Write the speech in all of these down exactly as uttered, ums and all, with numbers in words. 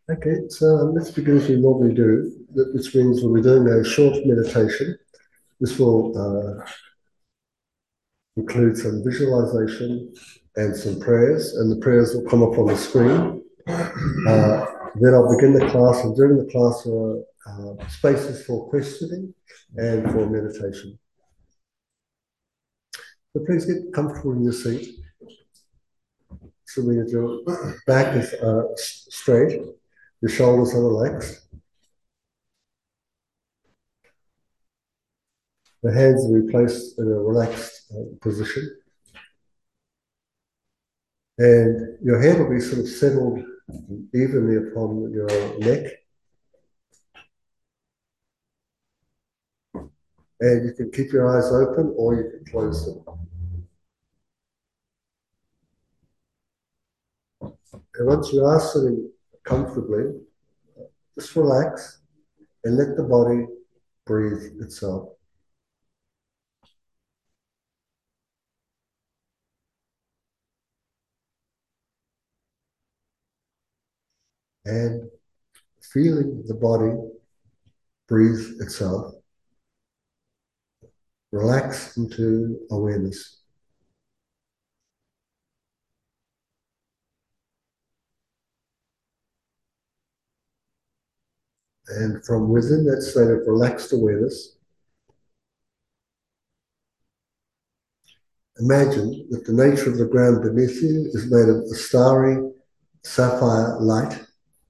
Okay, so um, let's begin as we normally do, which means we'll be doing a short meditation. This will uh, include some visualization and some prayers, and the prayers will come up on the screen. Uh, then I'll begin the class, and during the class there are uh, spaces for questioning and for meditation. So please get comfortable in your seat. So that your back is uh, straight, your shoulders are relaxed. The hands will be placed in a relaxed uh, position. And your head will be sort of settled evenly upon your neck. And you can keep your eyes open or you can close them. And once you are sitting comfortably, just relax and let the body breathe itself. And feeling the body breathe itself, relax into awareness. And from within that state of relaxed awareness, imagine that the nature of the ground beneath you is made of a starry sapphire light,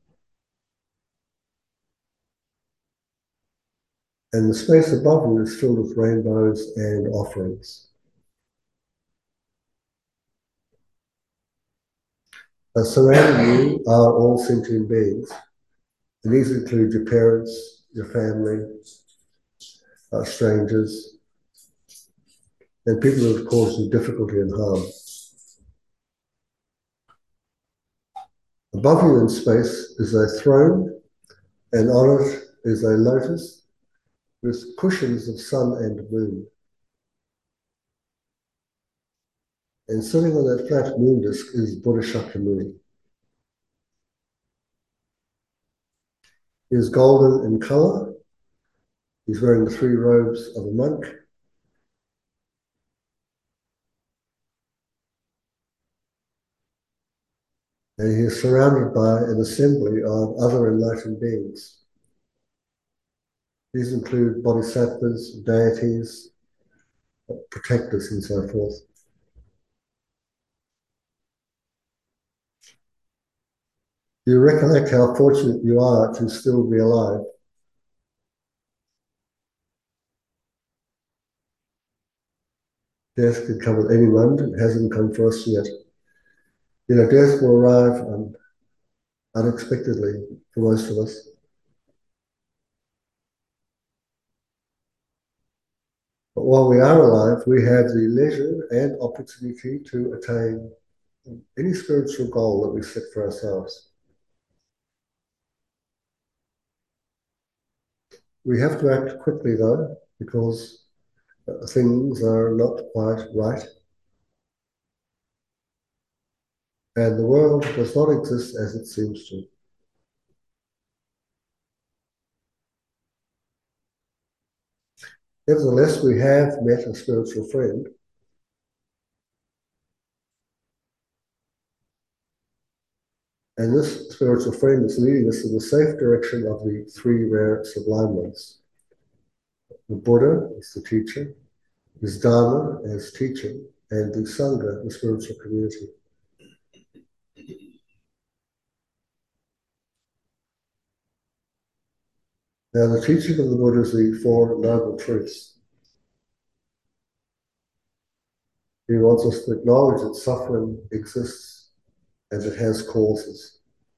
and the space above you is filled with rainbows and offerings. Uh, surrounding you are all sentient beings, and these include your parents, your family, uh, strangers, and people who have caused you difficulty and harm. Above you in space is a throne, and on it is a lotus with cushions of sun and moon. And sitting on that flat moon disk is Buddha Shakyamuni. He is golden in color. He's wearing the three robes of a monk. And he is surrounded by an assembly of other enlightened beings. These include bodhisattvas, deities, protectors, and so forth. You recollect how fortunate you are to still be alive. Death could come at any moment. It hasn't come for us yet. You know, death will arrive um, unexpectedly for most of us. But while we are alive, we have the leisure and opportunity to attain any spiritual goal that we set for ourselves. We have to act quickly, though, because uh, things are not quite right. And the world does not exist as it seems to. Nevertheless, we have met a spiritual friend. And this spiritual friend is leading us in the safe direction of the three rare sublime ones. The Buddha is the teacher, his Dharma as teaching, and the Sangha, the spiritual community. Now, the teaching of the Buddha is the Four Noble Truths. He wants us to acknowledge that suffering exists and it has causes.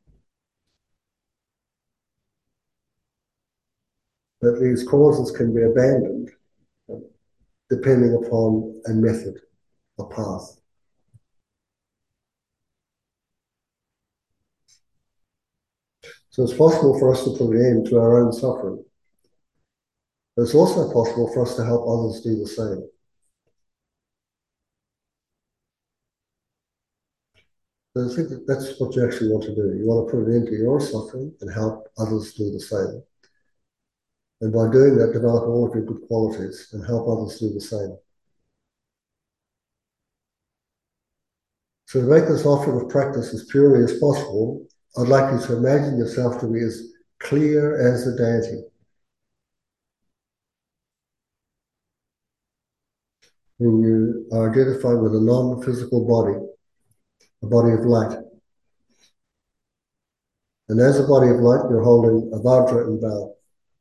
That these causes can be abandoned depending upon a method, a path. So it's possible for us to put an end to our own suffering. But it's also possible for us to help others do the same. I think that that's what you actually want to do. You want to put an end to your suffering and help others do the same. And by doing that, develop all of your good qualities and help others do the same. So to make this offering of practice as purely as possible, I'd like you to imagine yourself to be as clear as the deity. When you are identified with a non-physical body, a body of light. And as a body of light, you're holding a Vajra and bow.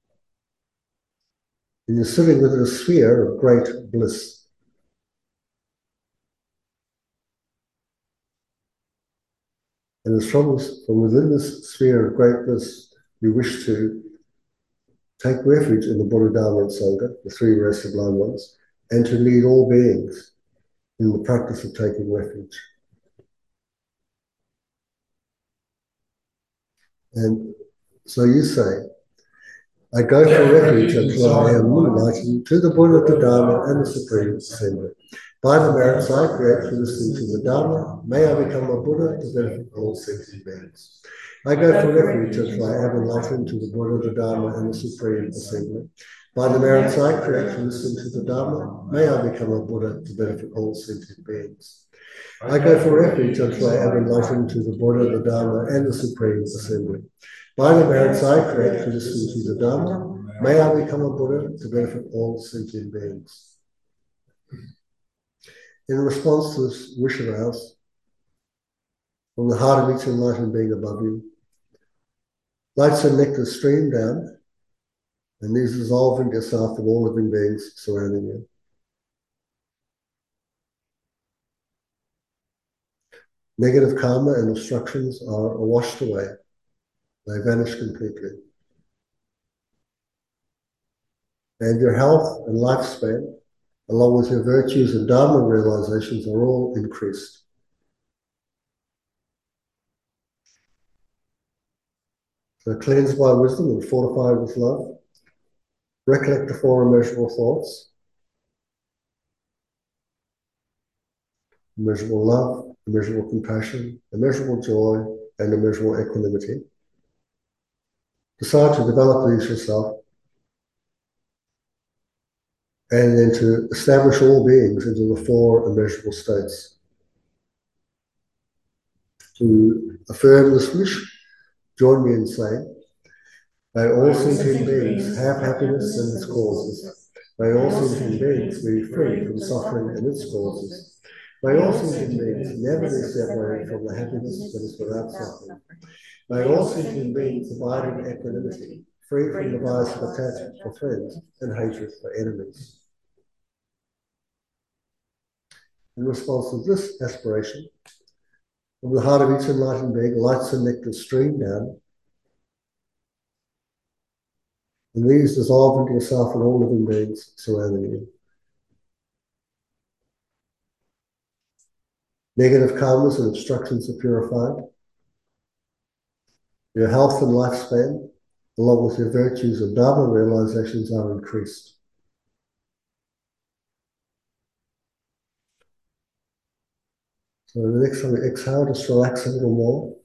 And you're sitting within a sphere of great bliss. And it's from, from within this sphere of great bliss, you wish to take refuge in the Buddha, Dharma, and Sangha, the three rare sublime ones, and to lead all beings in the practice of taking refuge. And so you say, I go for refuge until I am enlightened to the Buddha, the Dharma, and the Supreme Assembly. By the merits I create for listening to the Dharma, may I become a Buddha to benefit all sentient beings. I go for refuge until I am enlightened to the Buddha, the Dharma, and the Supreme Assembly. By the merits I create for listening to the Dharma, may I become a Buddha to benefit all sentient beings. I go for refuge until I am enlightened to the Buddha, the Dharma, and the Supreme Assembly. By the merits I create for listening to the Dharma, may I become a Buddha to benefit all sentient beings. In response to this wish of ours, from the heart of each enlightened being above you, lights and nectar stream down, and these dissolve into yourself and all living beings surrounding you. Negative karma and obstructions are washed away. They vanish completely. And your health and lifespan, along with your virtues and Dharma realizations, are all increased. So cleansed by wisdom and fortified with love, recollect the four immeasurable thoughts, immeasurable love, immeasurable compassion, immeasurable joy, and immeasurable equanimity. Decide to develop these yourself, and then to establish all beings into the four immeasurable states. To affirm this wish, join me in saying, may all sentient beings have happiness and its causes. May all sentient beings be free from suffering and its causes. May all sentient beings never be separated from the happiness that is without suffering. May all sentient beings abide in equanimity, free from the vice of attachment for friends and hatred for enemies. In response to this aspiration, from the heart of each enlightened being, lights and nectar stream down, and these dissolve into yourself and all living beings surrounding you. Negative karmas and obstructions are purified. Your health and lifespan, along with your virtues and Dharma realizations, are increased. So the next time you exhale, just relax a little more.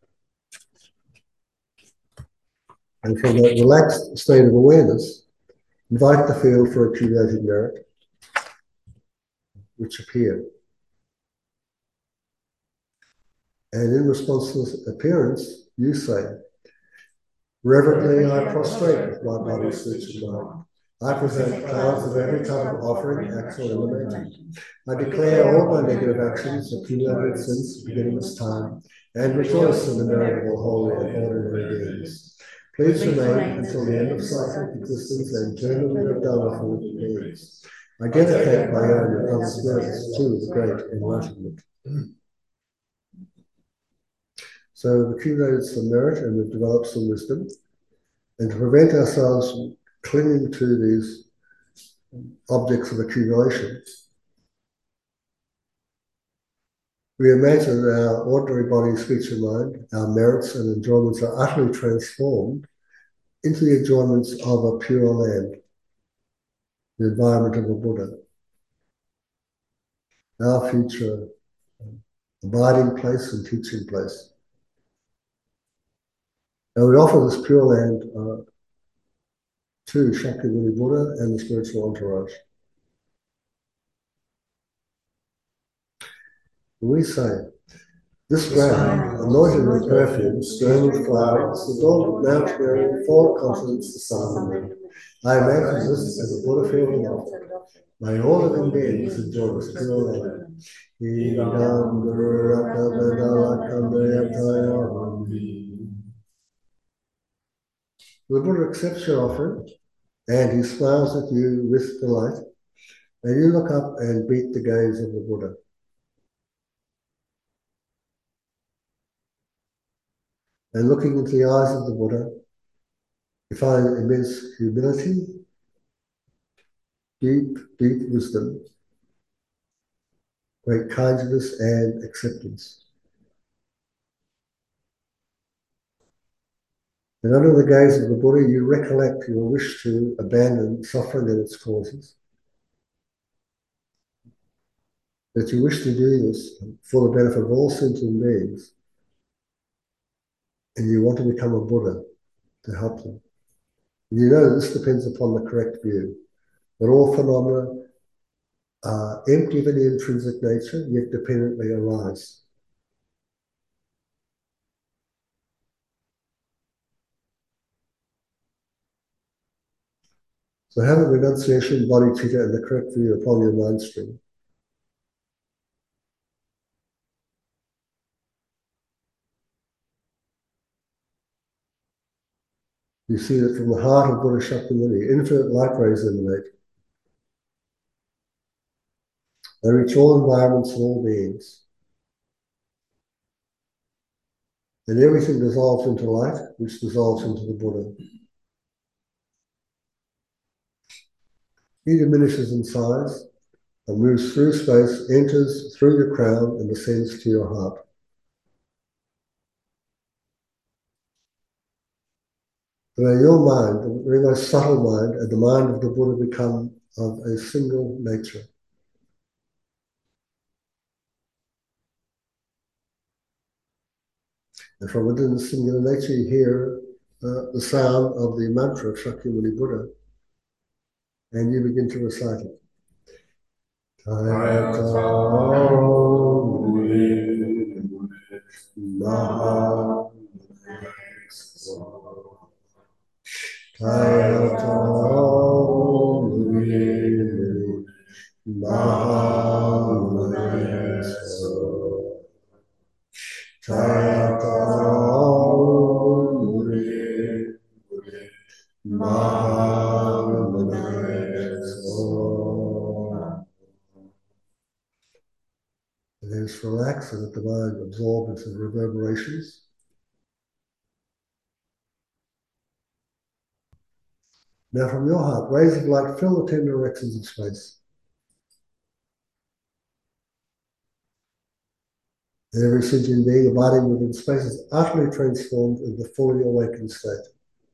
And from that relaxed state of awareness, invite the field for accumulated merit, which appeared. And in response to this appearance, you say, reverently I prostrate with my body, speech, and mind. I present clouds of every type of offering, actual and imagined. I declare all my negative actions, accumulated since the beginning of time, and rejoice in the merit of all holy and ordinary beings. Please remain until the end of cyclic existence and turn the wheel of Dharma for living beings. I dedicate my own and others' merits to the great enlightenment. So we've accumulated some merit and we've developed some wisdom. And to prevent ourselves from clinging to these objects of accumulation, we imagine that our ordinary body, speech, and mind, our merits and enjoyments are utterly transformed into the enjoyments of a pure land, the environment of a Buddha. Our future abiding place and teaching place. And we offer this Pure Land uh, to Shakyamuni Buddha and the spiritual entourage. We say, this ground, anointed with perfume, strewn with flowers, adorned with Mount Mary, four continents, the sun and moon. I imagine this as a Buddha field and offer. May all living beings enjoy this pure land. The Buddha accepts your offering and he smiles at you with delight, and you look up and meet the gaze of the Buddha. And looking into the eyes of the Buddha, you find immense humility, deep, deep wisdom, great kindness and acceptance. And under the gaze of the Buddha, you recollect your wish to abandon suffering and its causes. That you wish to do this for the benefit of all sentient beings, and you want to become a Buddha to help them. And you know this depends upon the correct view, that all phenomena are empty of any intrinsic nature, yet dependently arise. So having renunciation, bodhicitta, and the correct view upon your mind stream, you see that from the heart of Buddha Shakyamuni, infinite light rays emanate. They reach all environments and all beings. And everything dissolves into light, which dissolves into the Buddha. He diminishes in size and moves through space, enters through your crown, and descends to your heart. But in your mind, the very most subtle mind, and the mind of the Buddha become of a single nature. And from within the singular nature, you hear uh, the sound of the mantra of Shakyamuni Buddha, and you begin to recite it. And then it's relaxed and let the mind absorb into the reverberations. Now from your heart, rays of light fill the ten directions of space. And every sentient being abiding within space is utterly transformed into the fully awakened state.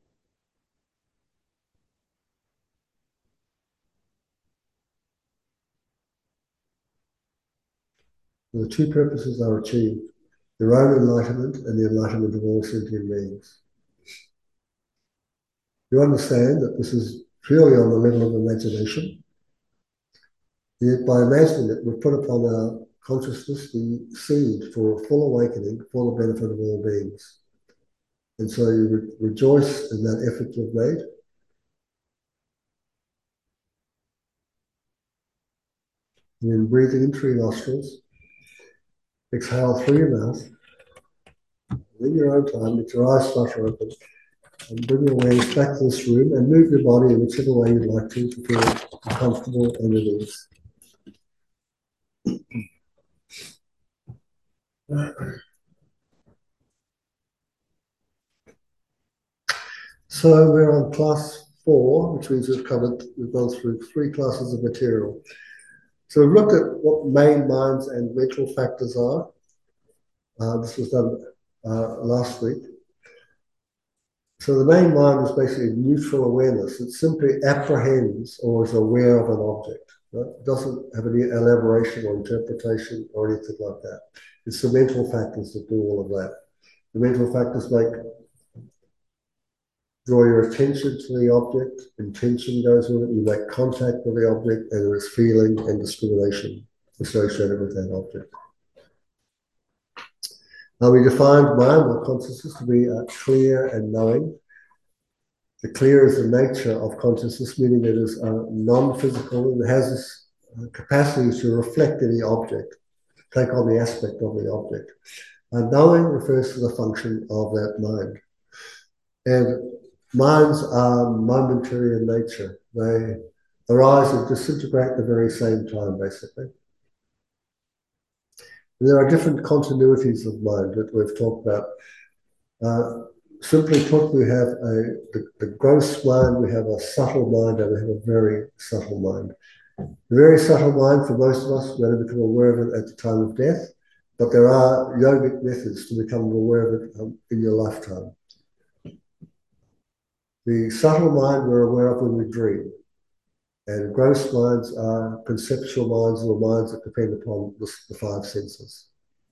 And the two purposes are achieved: your own enlightenment and the enlightenment of all sentient beings. You understand that this is purely on the level of imagination. Yet by imagining it, we've put upon our consciousness the seed for full awakening for the benefit of all beings. And so you re- rejoice in that effort you've made. And then breathing in through your nostrils, exhale through your mouth, in your own time, let your eyes flutter open, and bring your awareness back to this room and move your body in whichever way you'd like to to feel comfortable and at ease. So we're on class four, which means we've covered, we've gone through three classes of material. So we've looked at what main minds and mental factors are. Uh, this was done uh, last week. So the main mind is basically neutral awareness. It simply apprehends or is aware of an object. Right? It doesn't have any elaboration or interpretation or anything like that. It's the mental factors that do all of that. The mental factors make draw your attention to the object, intention goes with it, you make contact with the object, and there is feeling and discrimination associated with that object. Now we defined mind or consciousness to be uh, clear and knowing. The clear is the nature of consciousness, meaning it is uh, non-physical and it has this uh, capacity to reflect any object, take on the aspect of the object. And knowing refers to the function of that mind. And minds are momentary in nature. They arise and disintegrate at the very same time, basically. And there are different continuities of mind that we've talked about. Uh, simply put, we have a the, the gross mind, we have a subtle mind, and we have a very subtle mind. The very subtle mind, for most of us, we don't become aware of it at the time of death, but there are yogic methods to become aware of it um, in your lifetime. The subtle mind we're aware of when we dream, and gross minds are conceptual minds or minds that depend upon the, the five senses.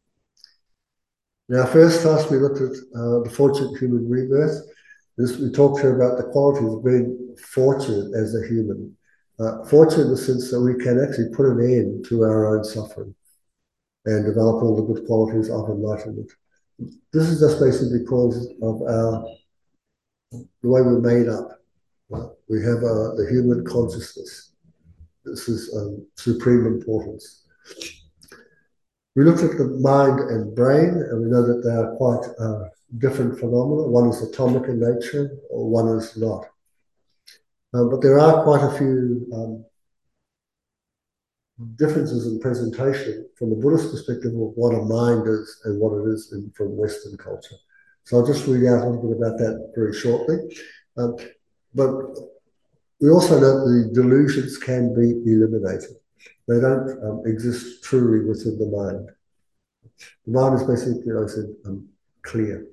In our first class, we looked at uh, the fortunate human rebirth. This, we talked here about the qualities of being fortunate as a human. Uh, fortunate in the sense that we can actually put an end to our own suffering and develop all the good qualities of enlightenment. This is just basically because of our the way we're made up. Right? We have uh, the human consciousness. This is um, supreme importance. We looked at the mind and brain, and we know that they are quite uh, different phenomena. One is atomic in nature, or one is not. Um, but there are quite a few um, differences in presentation from the Buddhist perspective of what a mind is and what it is in, from Western culture. So I'll just read out a little bit about that very shortly. Um, but we also know that the delusions can be eliminated. They don't um, exist truly within the mind. The mind is basically, like I said, um, clear.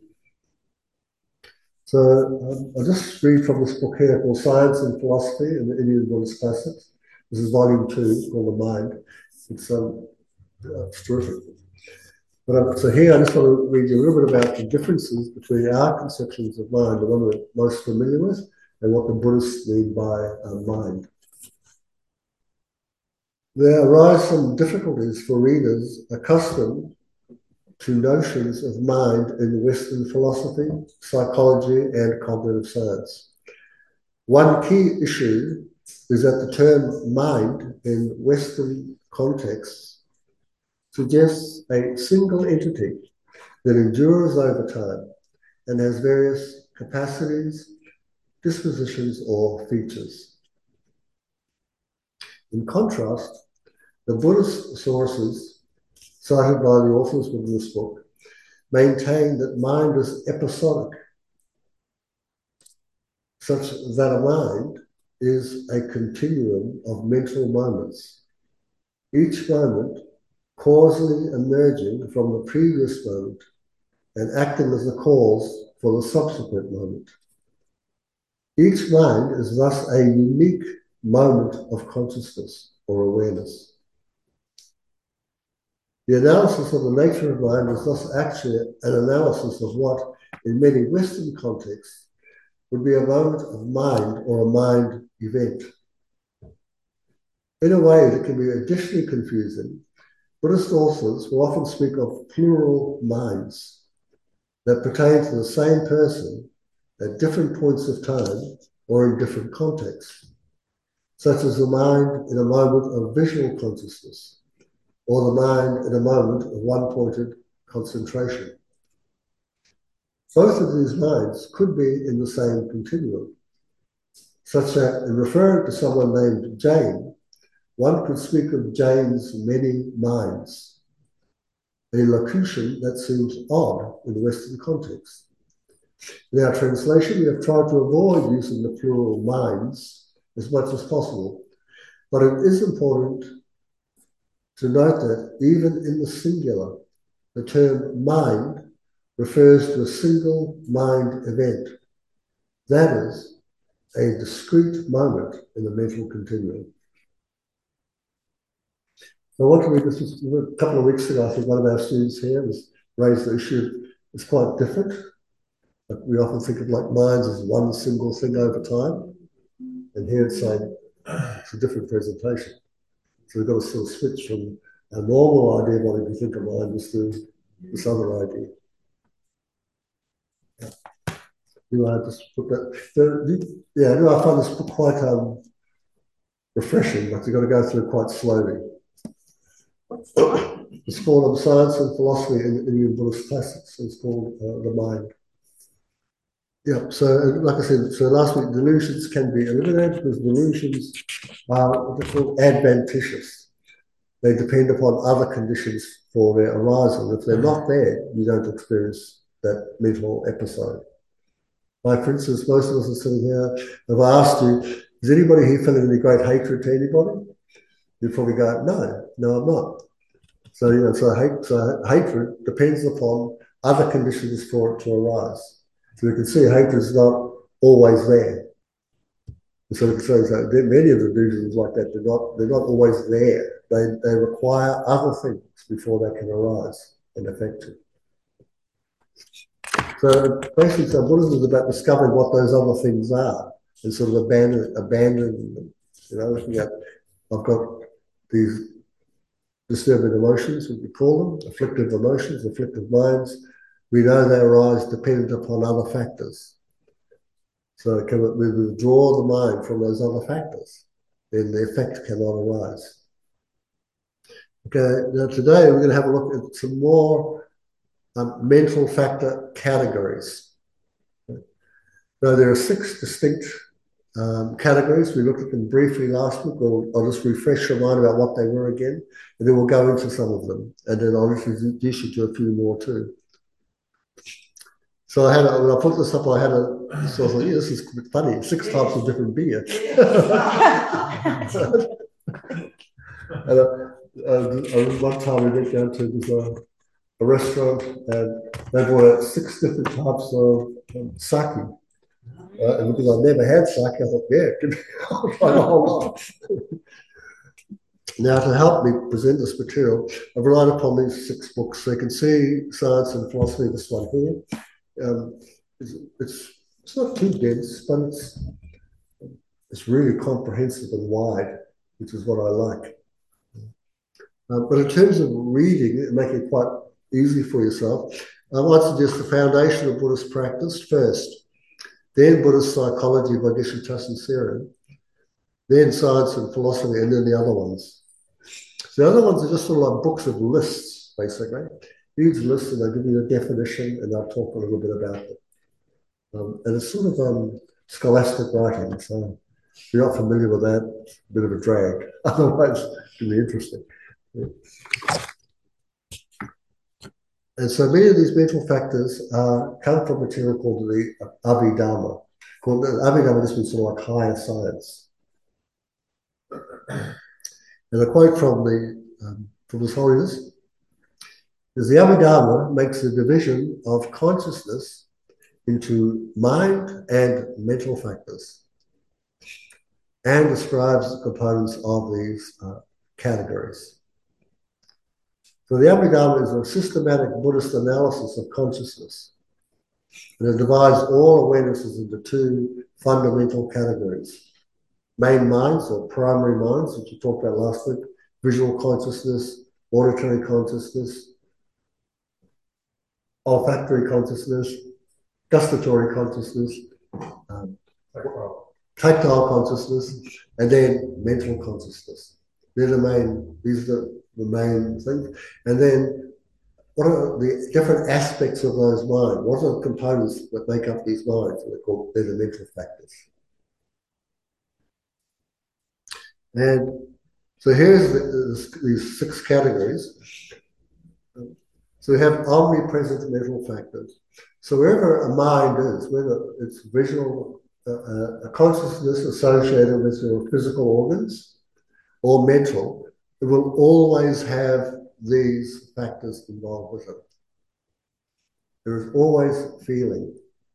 So um, I'll just read from this book here called Science and Philosophy in the Indian Buddhist Classics. This is volume two, it's called The Mind. It's, um, uh, it's terrific. But um, so here I just want to read you a little bit about the differences between our conceptions of mind, the one we're most familiar with, and what the Buddhists mean by uh, mind. There arise some difficulties for readers accustomed to notions of mind in Western philosophy, psychology, and cognitive science. One key issue is that the term mind in Western contexts suggests a single entity that endures over time and has various capacities, dispositions, or features. In contrast, the Buddhist sources cited by the authors of this book maintain that mind is episodic, such that a mind is a continuum of mental moments, each moment causally emerging from the previous moment and acting as the cause for the subsequent moment. Each mind is thus a unique moment of consciousness or awareness. The analysis of the nature of mind is thus actually an analysis of what, in many Western contexts, would be a moment of mind or a mind event. In a way that can be additionally confusing, Buddhist authors will often speak of plural minds that pertain to the same person at different points of time or in different contexts, such as the mind in a moment of visual consciousness or the mind in a moment of one-pointed concentration. Both of these minds could be in the same continuum, such that in referring to someone named Jane, one could speak of Jane's many minds, a locution that seems odd in the Western context. In our translation, we have tried to avoid using the plural minds as much as possible, but it is important to note that even in the singular, the term mind refers to a single mind event, that is, a discrete moment in the mental continuum. So I want to read this was a couple of weeks ago. I think one of our students here was raised the issue. It's quite different. Like we often think of like minds as one single thing over time, and here it's saying it's a different presentation. So we've got to sort of switch from a normal idea of wanting to think of mind to this other idea. You want to just put that? The, yeah, no, I find this quite um, refreshing, but you've got to go through it quite slowly. It's called um, Science and Philosophy in Indian Buddhist Classics. It's called uh, The Mind. Yeah, so like I said, so last week, delusions can be eliminated because delusions are what they call adventitious. They depend upon other conditions for their arising. If they're not there, you don't experience that mental episode. Like, for instance, most of us are sitting here. If I asked you, is anybody here feeling any great hatred to anybody? You'd probably go, no, no, I'm not. So, you know, so, hate, so hatred depends upon other conditions for it to arise. So you can see hatred is not always there. So, so, so many of the delusions like that, they're not, they're not always there. They, they require other things before they can arise and affect you. So basically, so Buddhism is about discovering what those other things are and sort of abandon, abandoning them. You know, looking at, I've got these disturbing emotions, what we call them, afflictive emotions, afflictive minds. We know they arise dependent upon other factors. So can we withdraw the mind from those other factors, then the effect cannot arise. Okay, now today we're going to have a look at some more um, mental factor categories. Now, there are six distinct um, categories. We looked at them briefly last week. We'll, I'll just refresh your mind about what they were again, and then we'll go into some of them. And then I'll introduce you to a few more too. So I had, a, when I put this up, I had a, so I thought, yeah, this is funny, six types of different beer. And uh, uh, one time we went down to this, uh, a restaurant, and they brought out six different types of um, sake. Uh, and because I never had sake, I thought, yeah, give me a whole lot. Now, to help me present this material, I've relied upon these six books. So you can see Science and Philosophy, this one here. Um, it's, it's, it's not too dense, but it's, it's really comprehensive and wide, which is what I like. Uh, but in terms of reading it and making it quite easy for yourself, I might suggest the foundation of Buddhist practice first, then Buddhist psychology by Geshe Thaksin Serin, then Science and Philosophy, and then the other ones. So the other ones are just sort of like books of lists, basically. Huge lists, and they'll give you a definition, and they'll talk a little bit about it. Um, and it's sort of um, scholastic writing, so if you're not familiar with that, it's a bit of a drag. Otherwise, it can be interesting. Yeah. And so many of these mental factors uh, come from material called the Abhidharma. Called the Abhidharma, this means sort of like higher science. And a quote from the um, from His Holiness is the Abhidharma makes a division of consciousness into mind and mental factors and describes the components of these uh, categories. So the Abhidharma is a systematic Buddhist analysis of consciousness, and it divides all awarenesses into two fundamental categories: main minds or primary minds, which we talked about last week, visual consciousness, auditory consciousness, olfactory consciousness, gustatory consciousness, um, tactile consciousness, and then mental consciousness. They're the main, these are the, the main things. And then what are the different aspects of those minds? What are the components that make up these minds? They're called, they're the mental factors. And so here's the, the, these six categories. So we have omnipresent mental factors. So wherever a mind is, whether it's visual, uh, a consciousness associated with your physical organs or mental, it will always have these factors involved with it. There is always feeling.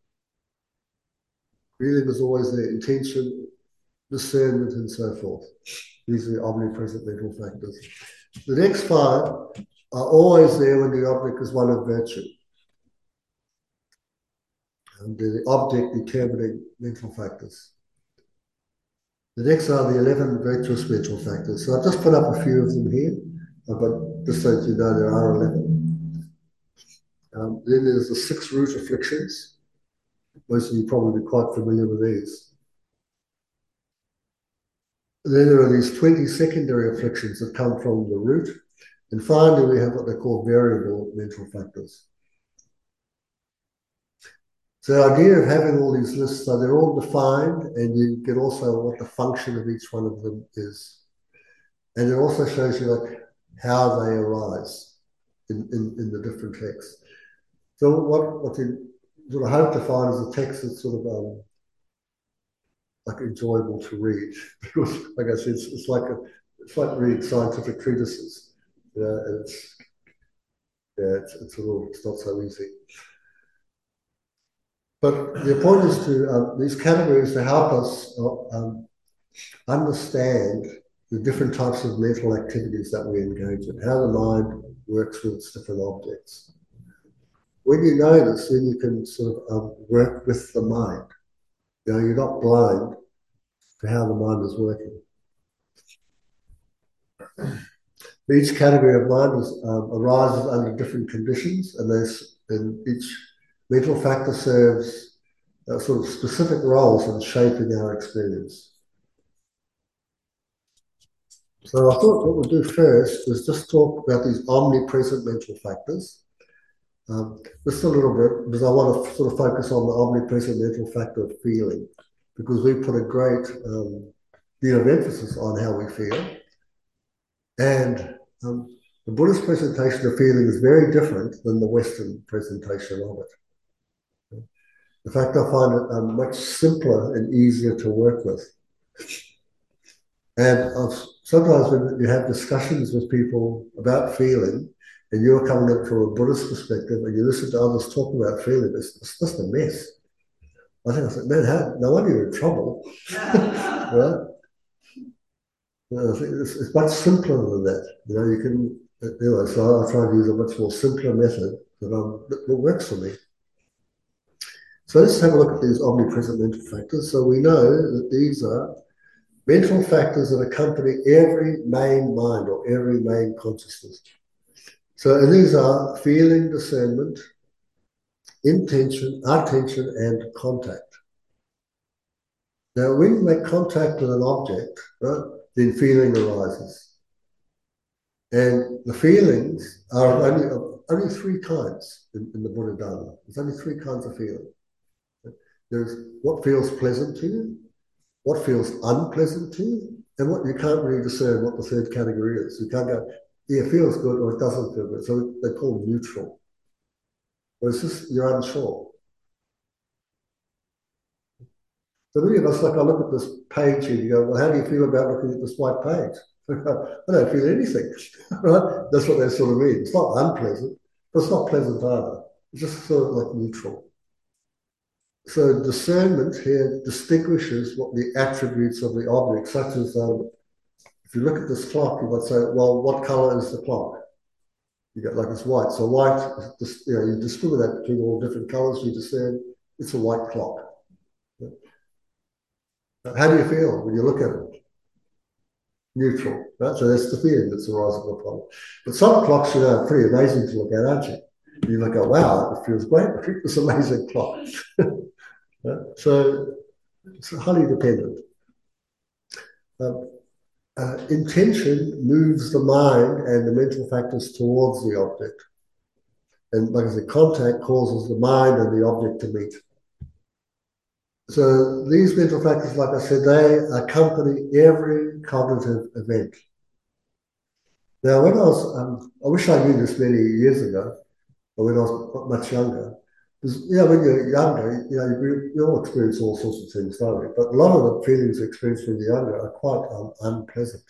Feeling is always there, intention, discernment, and so forth. These are the omnipresent mental factors. The next five are always there when the object is one of virtue. And the object determining mental factors. The next are the eleven virtuous mental factors. So I've just put up a few of them here, but just so that you know, there are eleven. Um, then there's the six root afflictions. Most of you probably be quite familiar with these. Then there are these twenty secondary afflictions that come from the root. And finally, we have what they call variable mental factors. So the idea of having all these lists, so they're all defined, and you get also what the function of each one of them is. And it also shows you like how they arise in, in, in the different texts. So what, what you sort of hope to find is a text that's sort of um, like enjoyable to read. Because like I said, it's, it's like a it's like reading scientific treatises. You know, and it's yeah, it's, it's a little it's not so easy. But the point is to um, these categories to help us uh, um, understand the different types of mental activities that we engage in, how the mind works with its different objects. When you know this, then you can sort of um, work with the mind. You know, you're not blind to how the mind is working. Each category of mind is, um, arises under different conditions, and there's and each mental factor serves uh, sort of specific roles in shaping our experience. So I thought what we'll do first is just talk about these omnipresent mental factors. Um, just a little bit, because I want to sort of focus on the omnipresent mental factor of feeling, because we put a great um, deal of emphasis on how we feel. And um, the Buddhist presentation of feeling is very different than the Western presentation of it. In fact, I find it um, much simpler and easier to work with. And I've, sometimes when you have discussions with people about feeling, and you're coming in from a Buddhist perspective, and you listen to others talk about feeling, it's, it's just a mess. I think I said, man, how, no wonder you're in trouble, right? You know, I think it's, it's much simpler than that. You know, you can, you know, so I try to use a much more simpler method that, um, that works for me. So let's have a look at these omnipresent mental factors. So we know that these are mental factors that accompany every main mind or every main consciousness. So and these are feeling, discernment, intention, attention, and contact. Now, when you make contact with an object, right, then feeling arises. And the feelings are only, only three kinds in, in the Buddha Dharma. There's only three kinds of feeling. There's what feels pleasant to you, what feels unpleasant to you, and what you can't really discern what the third category is. You can't go, yeah, it feels good or it doesn't feel good. So they're called neutral. But it's just, you're unsure. So many of us, like I look at this page here, you go, well, how do you feel about looking at this white page? I don't feel anything, right? That's what they sort of mean. It's not unpleasant, but it's not pleasant either. It's just sort of like neutral. So discernment here distinguishes what the attributes of the object, such as um, if you look at this clock, you might say, well, what color is the clock? You get like it's white. So white, you know, you discriminate between all different colors, you discern it's a white clock. How do you feel when you look at it? Neutral, right? So that's the feeling that's arising upon it. But some clocks, you know, are pretty amazing to look at, aren't you? You look at, wow, it feels great. It's an amazing clock. Right? So it's highly dependent. Um, uh, intention moves the mind and the mental factors towards the object. And like I said, contact causes the mind and the object to meet. So these mental factors, like I said, they accompany every cognitive event. Now, when I was, um, I wish I knew this many years ago, or when I was much younger, because, you know, when you're younger, you know, you, you all experience all sorts of things, don't we? But a lot of the feelings you experience when you're younger are quite um, unpleasant.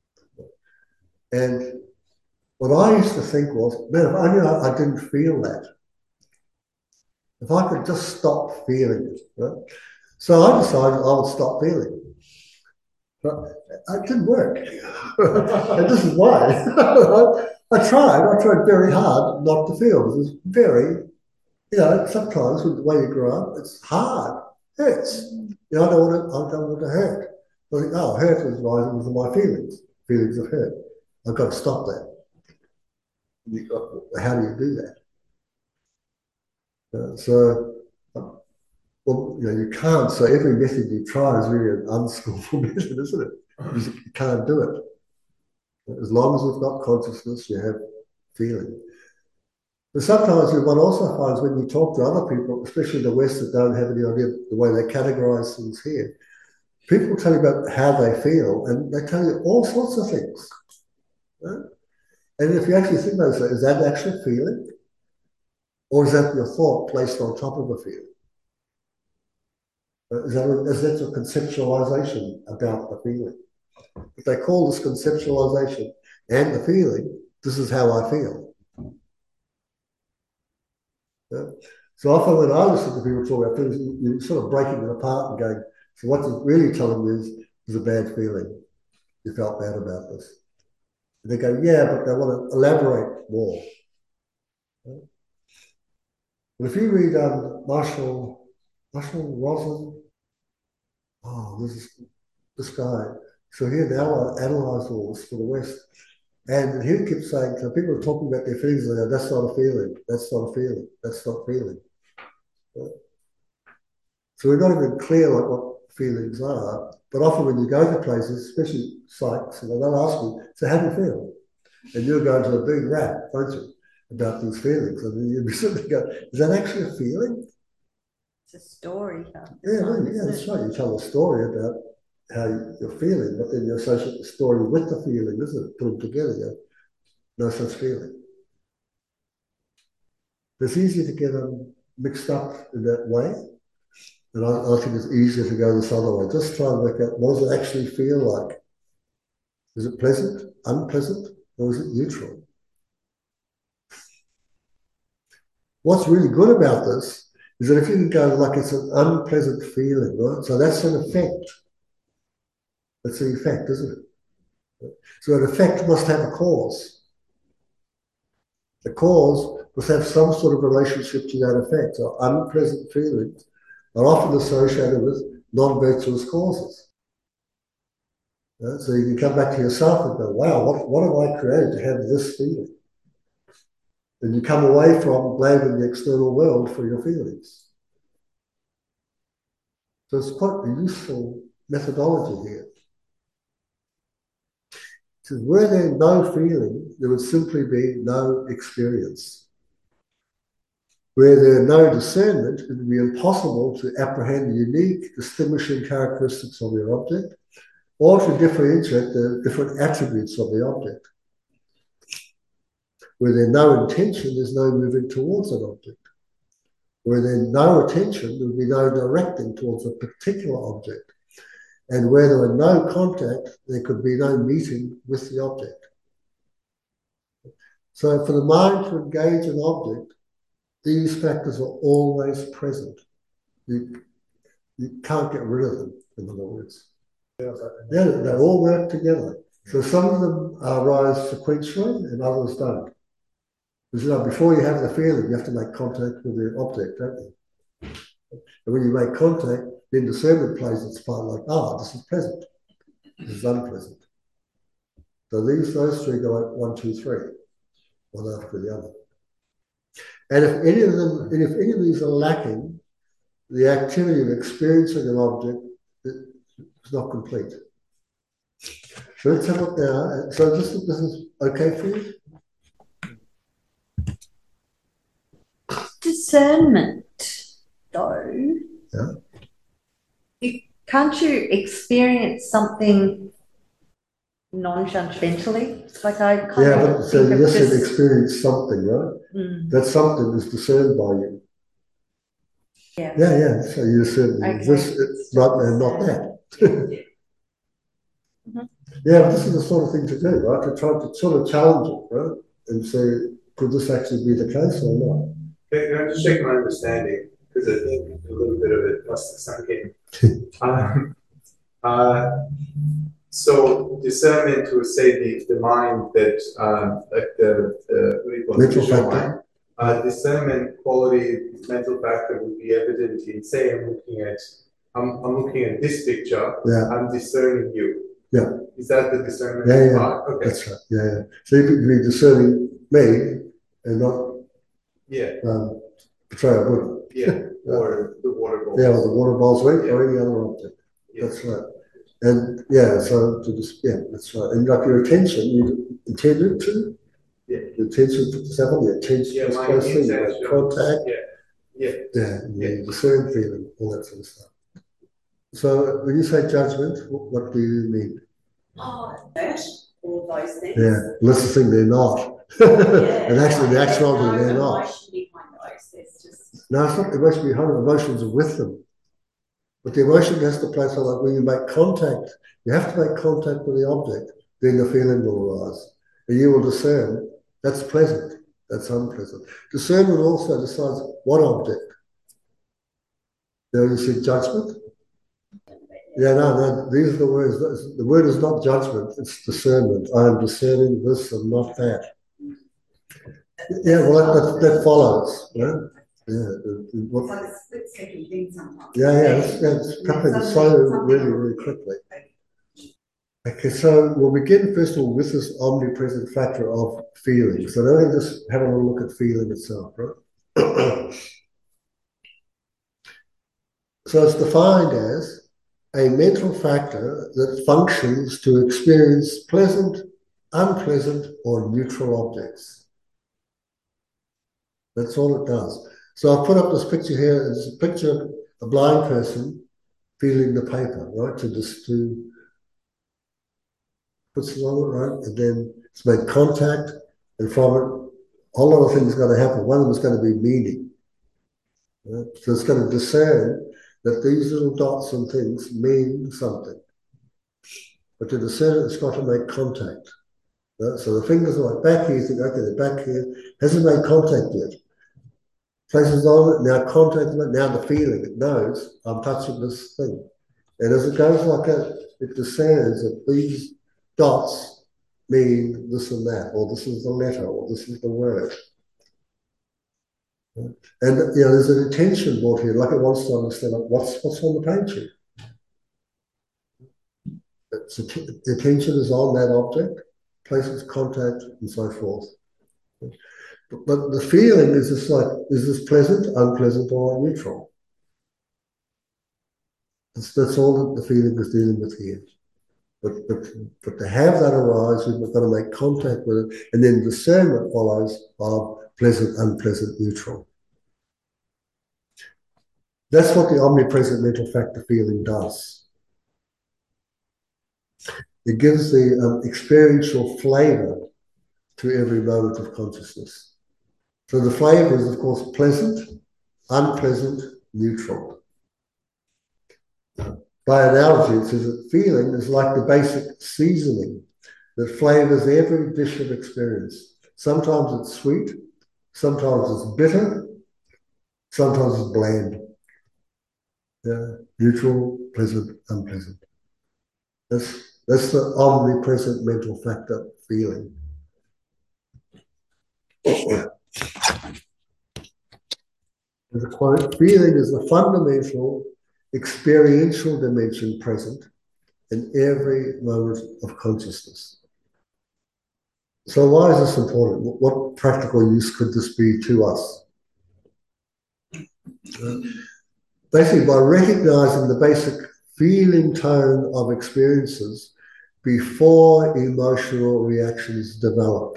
And what I used to think was, man, if only I, I didn't feel that. If I could just stop feeling it, right? So I decided I would stop feeling. But it didn't work. And this is why. I, I tried, I tried very hard not to feel. It was very, you know, sometimes with the way you grow up, it's hard. It hurts. You know, I don't want to, I don't want to hurt. I think, oh, hurt is rising with my feelings, feelings of hurt. I've got to stop that. You got, how do you do that? Uh, so, uh, well, you know, you can't. So every method you try is really an unskillful method, isn't it? You can't do it. As long as we've got consciousness, you have feeling. But sometimes one also finds when you talk to other people, especially the West that don't have any idea of the way they categorize things here, people tell you about how they feel and they tell you all sorts of things. Right? And if you actually think about it, is that actual feeling? Or is that your thought placed on top of a feeling? Is that, is that your conceptualization about the feeling? If they call this conceptualization and the feeling, this is how I feel. Yeah? So often when I listen to people talk about things, you're sort of breaking it apart and going, so what you're really telling me is, is a bad feeling. You felt bad about this. And they go, yeah, but they want to elaborate more. Yeah? But if you read um, Marshall, Marshall Rosen, oh, this is this guy. So he had analysed all this for the West. And he kept saying, so people are talking about their feelings, and they go, that's not a feeling, that's not a feeling, that's not feeling. Right? So we're not even clear like what feelings are, but often when you go to places, especially psychs, and they'll ask you, so how do you feel? And you'll go into a big rap, don't you, about these feelings. And then you'll be sitting there going, is that actually a feeling? It's a story. Huh? Yeah, time, yeah, that's right. You tell a story about how you're feeling, but then you associate the story with the feeling, isn't it? Put them together, you no such feeling. It's easy to get them mixed up in that way. And I, I think it's easier to go this other way. Just try and work out, what does it actually feel like? Is it pleasant, unpleasant, or is it neutral? What's really good about this is that if you can go like it's an unpleasant feeling, right? So that's an effect. That's an effect, isn't it? So an effect must have a cause. The cause must have some sort of relationship to that effect. So unpleasant feelings are often associated with non-virtuous causes. Right? So you can come back to yourself and go, wow, what, what have I created to have this feeling? And you come away from blaming the external world for your feelings. So it's quite a useful methodology here. So were there no feeling, there would simply be no experience. Where there are no discernment, it would be impossible to apprehend the unique distinguishing characteristics of your object or to differentiate the different attributes of the object. Where there's no intention, there's no moving towards an object. Where there's no attention, there would be no directing towards a particular object. And where there were no contact, there could be no meeting with the object. So for the mind to engage an object, these factors are always present. You, you can't get rid of them, in other words. Yeah, they all work together. So some of them arise sequentially and others don't. Because, you know, before you have the feeling, you have to make contact with the object, don't you? And when you make contact, then discernment plays its part like, ah, this is pleasant, this is unpleasant. So these, those three go like one, two, three, one after the other. And if any of them, and if any of these are lacking, the activity of experiencing an object is not complete. So let's have a look now. So this, this is okay for you? Discernment, though. Yeah. You, can't you experience something non-judgmentally? Like I kind yeah, of but so you just just... experience something, right? Mm. That something is discerned by you. Yeah. Yeah, yeah. So you said okay. This, not and not that. Mm-hmm. Yeah, but this is the sort of thing to do, right? To try to sort of challenge it, right? And say, could this actually be the case or not? Can I just check my understanding? Because I think a little bit of it must have sunk in. um, uh, So discernment to say the, the mind that um, like the, the what do you call it, mental visual factor. mind, uh, discernment quality mental factor would be evident in say I'm looking at I'm, I'm looking at this picture. Yeah. I'm discerning you. Yeah. Is that the discernment Yeah, yeah. part? Okay. That's right. Yeah, yeah. So you could be discerning me and not yeah. um, betray a wood. Yeah. Or the water balls. Yeah, or the water balls, right? Yeah. Or any other object. Yeah. That's right. And yeah, so to just yeah, that's right. And like your attention, you intended to. Yeah. The attention to several, the attention yeah, is my close thing, like intention. contact. Yeah. Yeah. Yeah. Yeah. The discern feeling, all that sort of stuff. So when you say judgment, what, what do you mean? Oh, that, all those things. Yeah, unless the thing they're not. Yeah, and actually, the there's actual no thing they're not. emotion behind those. There's just No, it's not emotion behind it, emotions are with them. But the emotion has to play so like when you make contact, you have to make contact with the object, then the feeling will arise. And you will discern that's pleasant, that's unpleasant. Discernment also decides what object. Now you see judgment. Yeah, no, no, these are the words. The word is not judgment, it's discernment. I am discerning this and not that. Yeah, well, that, that, that follows. Yeah, yeah. What, it's like a split second thing sometimes. yeah, yeah, it's, yeah, it's happening so really, really quickly. Okay, so we'll begin first of all with this omnipresent factor of feeling. So now we'll just have a little look at feeling itself, right? So it's defined as a mental factor that functions to experience pleasant, unpleasant, or neutral objects. That's all it does. So I've put up this picture here. It's a picture of a blind person feeling the paper, right? To just to puts it on it, right? And then it's made contact, and from it, a whole lot of things are going to happen. One of them is going to be meaning. Right? So it's going to discern that these little dots and things mean something. But to discern it, it's got to make contact. Right? So the fingers are like back here, you think, okay, they're back here, hasn't made contact yet. Places on it, now contact with it, now the feeling, it knows I'm touching this thing. And as it goes like that, it discerns that these dots mean this and that, or this is the letter, or this is the word. And you know, there's an intention brought here, like it wants to understand like, what's what's on the page here. It's a t- the attention is on that object, places contact, and so forth. But, but the feeling is just like, is this pleasant, unpleasant, or neutral? That's, that's all that the feeling is dealing with here. But, but, but to have that arise, we've got to make contact with it, and then discernment follows of pleasant, unpleasant, neutral. That's what the omnipresent mental factor feeling does. It gives the um, experiential flavor to every moment of consciousness. So the flavor is, of course, pleasant, unpleasant, neutral. By analogy, it says that feeling is like the basic seasoning that flavors every dish of experience. Sometimes it's sweet, sometimes it's bitter, sometimes it's bland. Yeah, neutral, pleasant, unpleasant. That's that's the omnipresent mental factor feeling. As a quote, feeling is the fundamental experiential dimension present in every moment of consciousness. So why is this important? What practical use could this be to us? Uh, basically, by recognizing the basic feeling tone of experiences before emotional reactions develop.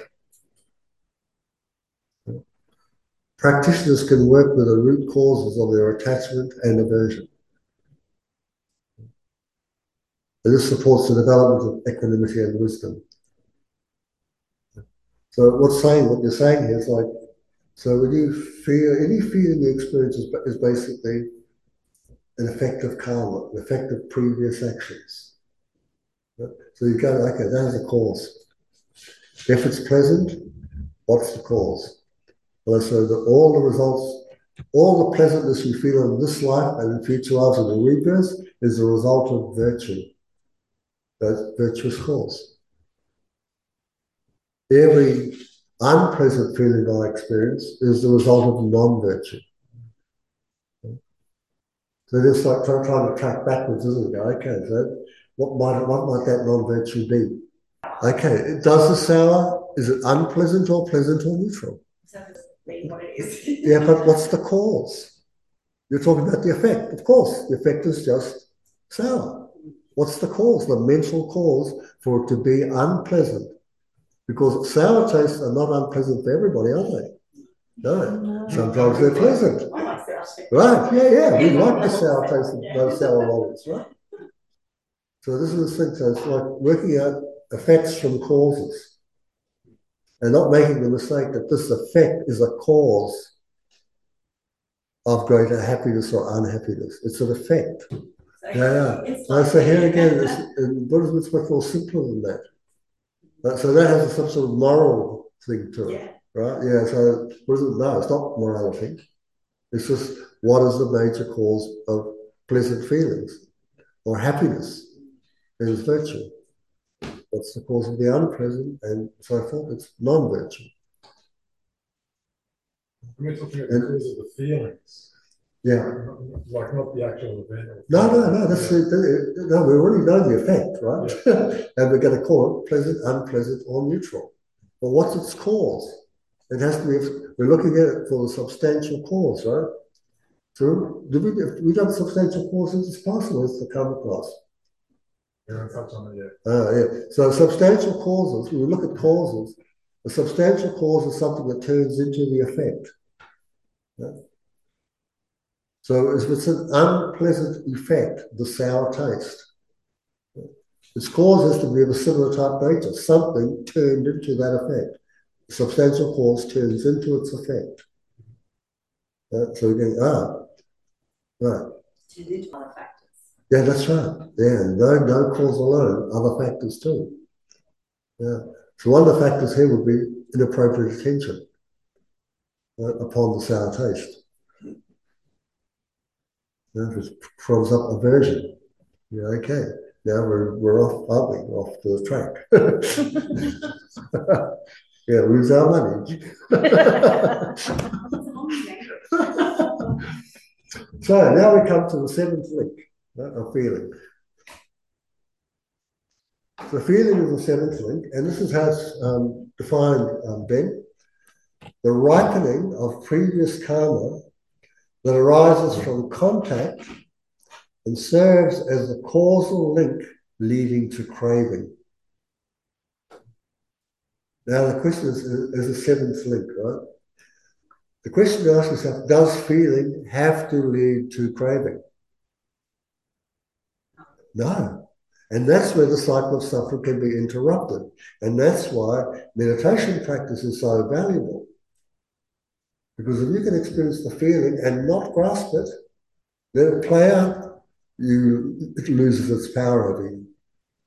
Practitioners can work with the root causes of their attachment and aversion. And this supports the development of equanimity and wisdom. So what's saying, what you're saying here is like, so when you feel, any feeling you experience is, is basically an effect of karma, an effect of previous actions. So you go, okay, that is the cause. If it's pleasant, what's the cause? Well, so that all the results, all the pleasantness you feel in this life and in future lives and the rebirth is a result of virtue. those virtuous cause. Every unpleasant feeling I experience is the result of non-virtue. So it's like trying, trying to track backwards, isn't it? Okay, so what might what might that non-virtue be? Okay, does the sour, is it unpleasant or pleasant or neutral? So it's being what it is. Yeah, but what's the cause? You're talking about the effect. Of course, the effect is just sour. What's the cause, the mental cause for it to be unpleasant? Because sour tastes are not unpleasant for everybody, are they? No, sometimes they're pleasant. I like sour taste. Right, yeah, yeah, we like the sour taste of those sour lollies, right? So this is the thing, so it's like working out effects from causes and not making the mistake that this effect is a cause of greater happiness or unhappiness. It's an effect. So Yeah, it's yeah. like- So here again, it's, in Buddhism, it's much more simpler than that. Uh, So that has some sort of moral thing to it, Yeah. right? Yeah, so Buddhism, no, it's not morality. It's just what is the major cause of pleasant feelings or happiness? It is virtue. What's the cause of the unpleasant and so forth? It's non-virtue. We're talking about And- the cause of the feelings, Yeah. not- like not the actual event. or- No, no, no. That's the, the, no. We already know the effect, right? And we're going to call it pleasant, unpleasant, or neutral. But what's its cause? It has to be. We're looking at it for the substantial cause, right? So, do we? If we done substantial causes, it's possible it's to come across. We're going to touch on it yet. Uh, yeah. So substantial causes, when we look at causes, a substantial cause is something that turns into the effect. Yeah? So if it's an unpleasant effect, the sour taste, its cause has to be of a similar type nature. Something turned into that effect. The substantial cause turns into its effect. Yeah? So we're going, ah, right. Turned into other factors. Yeah, that's right. Yeah, no, no cause alone, other factors too. Yeah. So one of the factors here would be inappropriate attention uh, upon the sour taste. Yeah, which throws up aversion. Yeah, okay. Now we're we're off, aren't we? We're off to the track. Yeah, lose our money. So now we come to the seventh link, right, of feeling. The feeling is the seventh link, and this is how it's um, defined, um, Ben. The ripening of previous karma that arises from contact and serves as the causal link leading to craving. Now the question is, is the seventh link, right? The question to ask yourself, does feeling have to lead to craving? No. And that's where the cycle of suffering can be interrupted. And that's why meditation practice is so valuable. Because if you can experience the feeling and not grasp it, let it play out, you, it loses its power over you.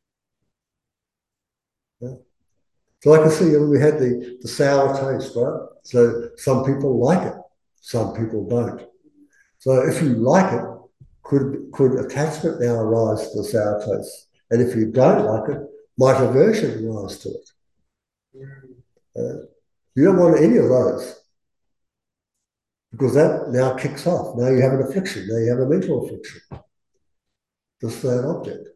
Yeah? So I can see, you know, we had the, the sour taste, right? So some people like it, some people don't. So if you like it, could, could attachment now arise to the sour taste? And if you don't like it, might aversion arise to it? Uh, you don't want any of those. Because that now kicks off. Now you have an affliction. Now you have a mental affliction. Just that object.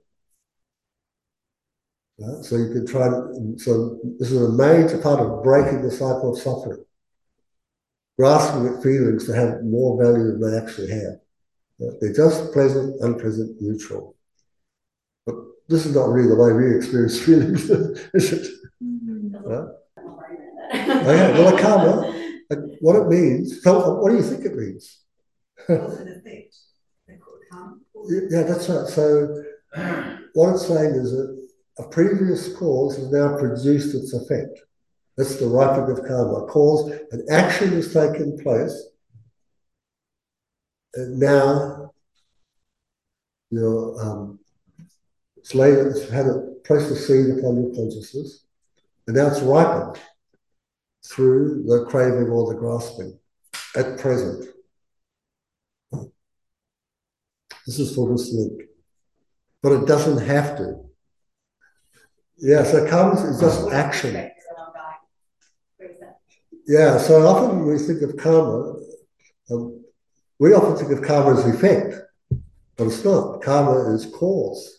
Yeah? So you can try, to, so this is a major part of breaking the cycle of suffering. Grasping at feelings to have more value than they actually have. Yeah? They're just pleasant, unpleasant, neutral. But this is not really the way we experience feelings, is it? Mm-hmm. Yeah? Okay, well, a karma, what it means, so what do you think it means? Cause and effect. They call it karma. Yeah, that's right. So what it's saying is that a previous cause has now produced its effect. That's the ripening of karma. A cause, an action has taken place, and now you know, um, it's laid, it's had a placed a seed upon your consciousness, and now it's ripened through the craving or the grasping at present. This is for this link. But it doesn't have to. Yeah, so karma is just action. And I'm going, where's that? Yeah, so often we think of karma, um, we often think of karma as effect, but it's not. Karma is cause.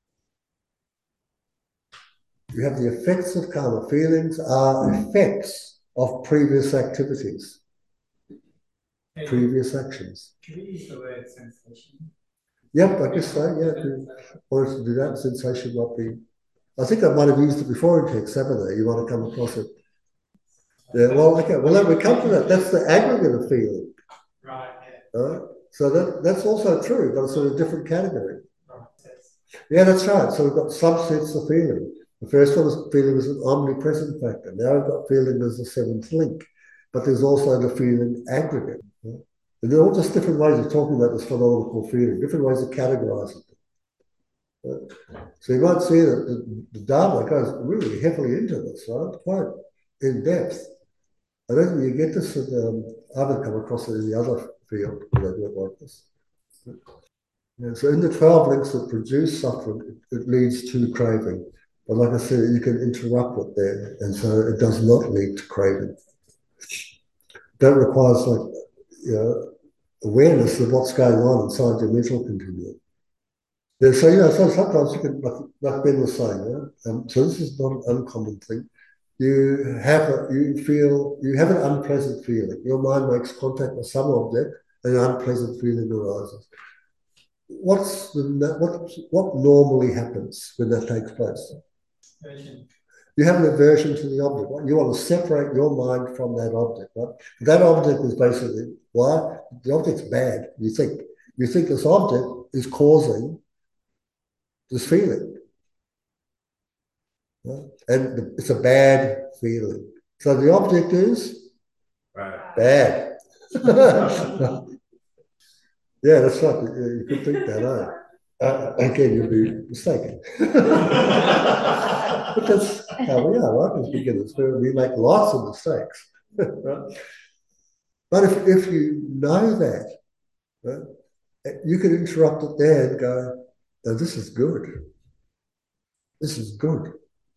You have the effects of karma. Feelings are effects of previous activities, Hey, previous actions. can we use the word sensation? Yep, I guess so, yeah. If you wanted to do that, sensation might be. I think I might have used it before in text, haven't I? You might have come across it. Yeah, well, okay, well, then we come to that. That's the aggregate of feeling. Right, yeah. All right? So that, that's also true, but it's in a different category. Right, yes. Yeah, that's right. So we've got subsets of feeling. The first one is feeling as an omnipresent factor. Now we've got feeling as the seventh link, but there's also the feeling aggregate. Right? And they're all just different ways of talking about this phenomenon called feeling, different ways of categorizing it. Right? So you might see that the, the Dharma goes really heavily into this, right? Quite in depth. I don't think you get this, in, um, I haven't come across it in the other field where they work like this. Yeah, so in the twelve links that produce suffering, it, it leads to craving. But like I said, you can interrupt it there, and so it does not lead to craving. That requires like you know, awareness of what's going on inside your mental continuum. Yeah, so you know, so sometimes you can, like, like Ben was saying, yeah? um, so this is not an uncommon thing. You have a, you feel you have an unpleasant feeling. Your mind makes contact with some object, and an unpleasant feeling arises. What's the what what normally happens when that takes place? Version. You have an aversion to the object, right? You want to separate your mind from that object, right? That object is basically why the object's bad. You think you think this object is causing this feeling, right? And it's a bad feeling. So the object is Right. bad. Yeah, that's right. You could think that, eh? Uh, again, you'd be mistaken. But that's how we are, right? As beginners, we make lots of mistakes. Right? But if, if you know that, right, you can interrupt it there and go, oh, this is good. This is good.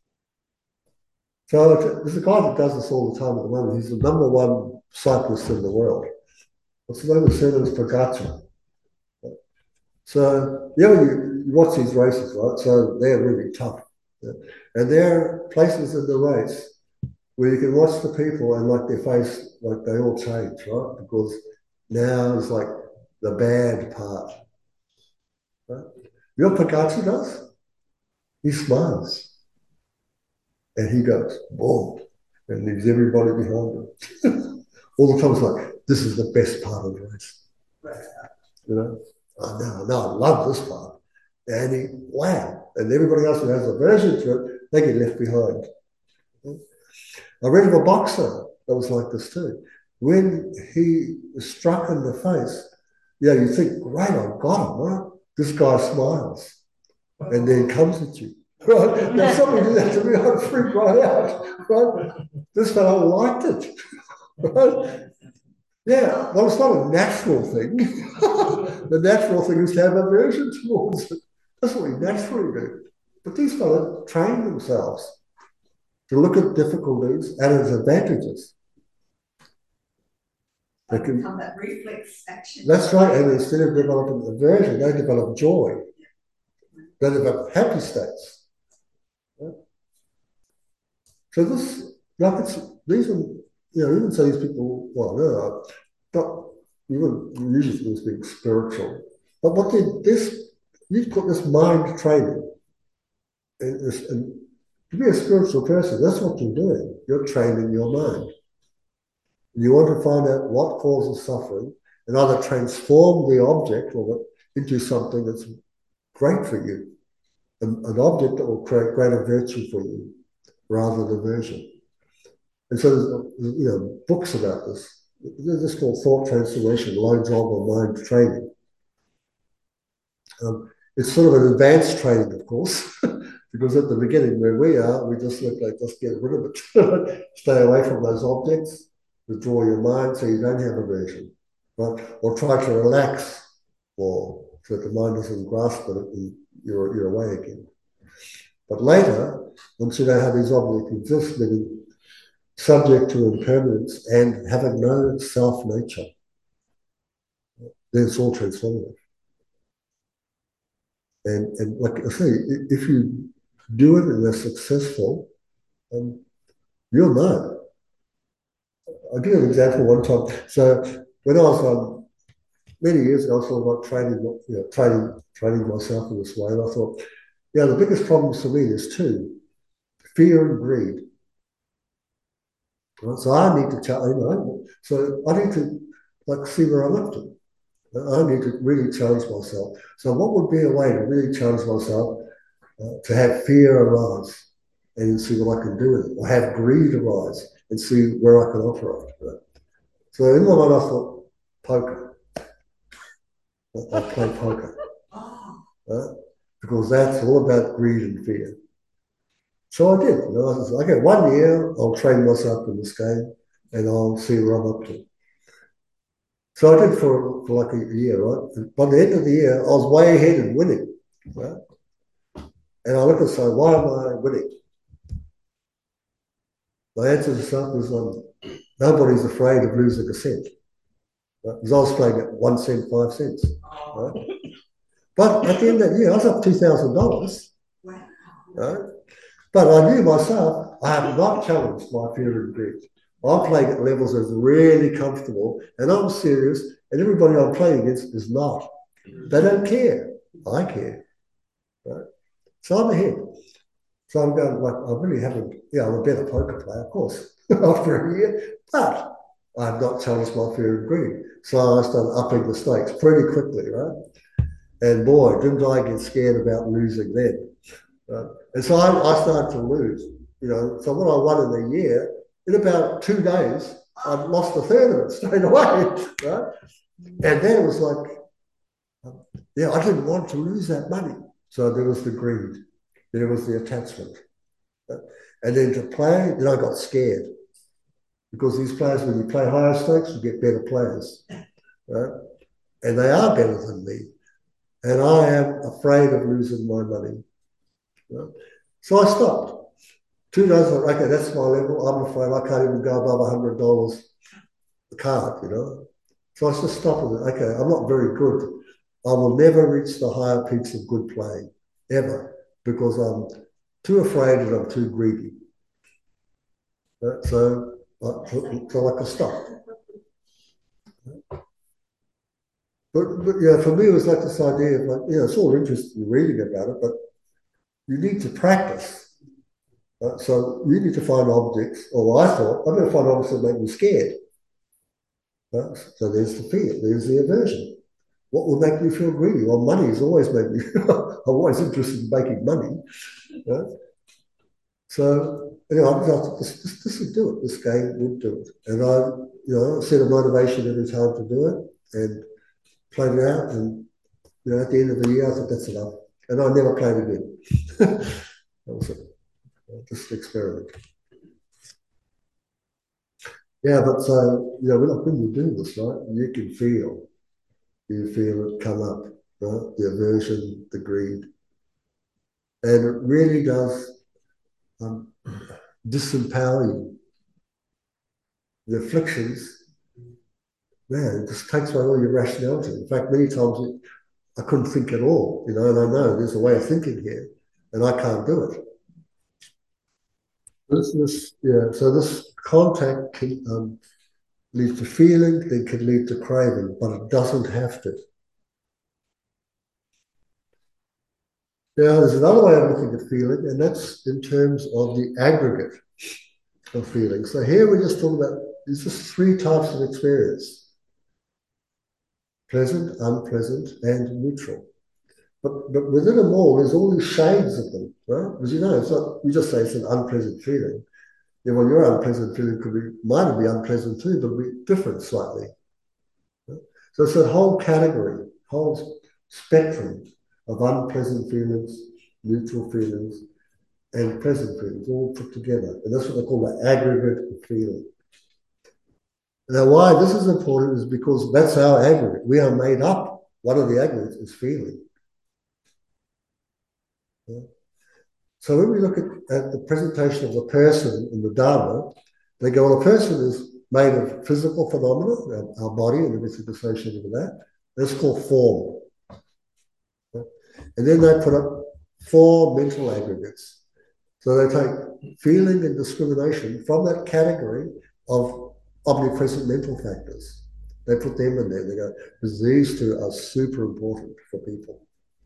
So there's a guy that does this all the time at the moment. He's the number one cyclist in the world. What's the name of the surname? Is Pogacar. So, yeah, you, you watch these races, right? So they're really tough. Yeah? And there are places in the race where you can watch the people and like their face, like they all change, right? Because now it's like the bad part. Right? You know what Pogacar does? He smiles. And he goes, boom, and leaves everybody behind him. All the time it's like, this is the best part of the race. You know? Oh, no, no, I love this part. And he, wow. And everybody else who has aversion to it, they get left behind. I read of a boxer that was like this too. When he was struck in the face, yeah, you think, great, I got him, right? This guy smiles and then comes at you. Right? Now, somebody did that to me, I'd freak right out. Right? This fellow liked it. Right? Yeah, well, it's not a natural thing. The natural thing is to have aversion towards it. That's what we naturally do. But these fellows train themselves to look at difficulties and its advantages. They They can, become that reflex action. that's right, and instead of developing aversion, they develop joy. They develop happy states. Right? So this, like it's, these are, you know, even say these people, well, no, but you wouldn't usually think as being spiritual. But what did this, you've got this mind training. And, this, and to be a spiritual person, that's what you're doing. You're training your mind. You want to find out what causes suffering and either transform the object of it into something that's great for you, an, an object that will create greater virtue for you rather than aversion. And so there's you know, books about this. This is called thought transformation, low job or mind training. Um, it's sort of an advanced training, of course, because at the beginning where we are, we just look like, just get rid of it. Stay away from those objects, withdraw your mind so you don't have aversion, right? Or try to relax more so that the mind doesn't grasp it and you're, you're away again. But later, once you know how these objects exist, meaning subject to impermanence and having no self-nature, then it's all transformative. And, and like I say, if you do it and are successful, um, you'll know. I'll give you an example one time. So when I was um, many years ago, I was sort of like training, you know, training, training myself in this way, and I thought, yeah, the biggest problems for me is two: fear and greed. Right? So I need to, you know, so I need to like see where I'm up to. I need to really challenge myself. So what would be a way to really challenge myself uh, to have fear arise and see what I can do with it, or have greed arise and see where I can operate. Right? So in my mind, I thought, poker. I'll play poker. Right? Because that's all about greed and fear. So I did. You know, I was like, okay, one year I'll train myself in this game and I'll see where I'm up to. So I did for, for like a year, right? And by the end of the year, I was way ahead and winning, right? And I look and say, why am I winning? My answer to something is um, nobody's afraid of losing a cent. Right? Because I was playing at one cent, five cents. Right? But at the end of that year, I was up two thousand dollars. Wow. Right? But I knew myself, I have not challenged my fear and greed. I'm playing at levels that's really comfortable, and I'm serious, and everybody I'm playing against is not. They don't care. I care. Right? So I'm ahead. So I'm going, like, I really haven't, yeah, I'm a better poker player, of course, after a year, but I've not challenged my fear and greed. So I started upping the stakes pretty quickly, right? And boy, didn't I get scared about losing then. Right? And so I, I started to lose, you know. So what I won in a year, in about two days, I'd lost a third of it straight away, right? And then it was like, yeah, I didn't want to lose that money. So there was the greed, there was the attachment. Right? And then to play, then I got scared. Because these players, when you play higher stakes, you get better players, right? And they are better than me. And I am afraid of losing my money. Right? So I stopped. Two days, like, okay, that's my level. I'm afraid I can't even go above one hundred dollars a card, you know. So I just stopped with it. Okay, I'm not very good. I will never reach the higher peaks of good playing, ever, because I'm too afraid and I'm too greedy. Right? So, so I could stop. But, but yeah, for me, it was like this idea of like, yeah, it's all interesting reading about it, but you need to practice. Right? So you need to find objects, or I thought, I'm going to find objects that make me scared. Right? So there's the fear, there's the aversion. What will make me feel greedy? Well, money has always made me, I'm always interested in making money. Right? So, anyway, I thought, this, this, this would do it, this game would do it. And I, you know, set a motivation every time to do it, and played it out, and you know, at the end of the year, I thought that's enough, and I never played again. That was it. Just an experiment. Yeah, but so you know, when you do this, right, you can feel, you feel it come up, right? The aversion, the greed, and it really does um, disempower you. The afflictions, man, it just takes away all your rationality. In fact, many times it, I couldn't think at all, you know, and I know there's a way of thinking here, and I can't do it. This, this yeah, so this contact can um, lead to feeling, then can lead to craving, but it doesn't have to. Now, there's another way of looking at feeling, and that's in terms of the aggregate of feeling. So here we're just talking about, there's just three types of experience: pleasant, unpleasant, and neutral. But, but within them all, there's all these shades of them, right? Because you know, it's not, you just say it's an unpleasant feeling. Yeah, well, your unpleasant feeling could be, mine would be unpleasant too, but be different slightly. Right? So it's a whole category, whole spectrum of unpleasant feelings, neutral feelings, and pleasant feelings, all put together. And that's what they call the aggregate of feeling. Now, why this is important is because that's our aggregate. We are made up. One of the aggregates is feeling. Yeah. So when we look at, at the presentation of the person in the Dharma, they go, well, a person is made of physical phenomena, our, our body and everything associated with that. That's called form. And then they put up four mental aggregates. So they take feeling and discrimination from that category of omnipresent mental factors. They put them in there. They go, because these two are super important for people.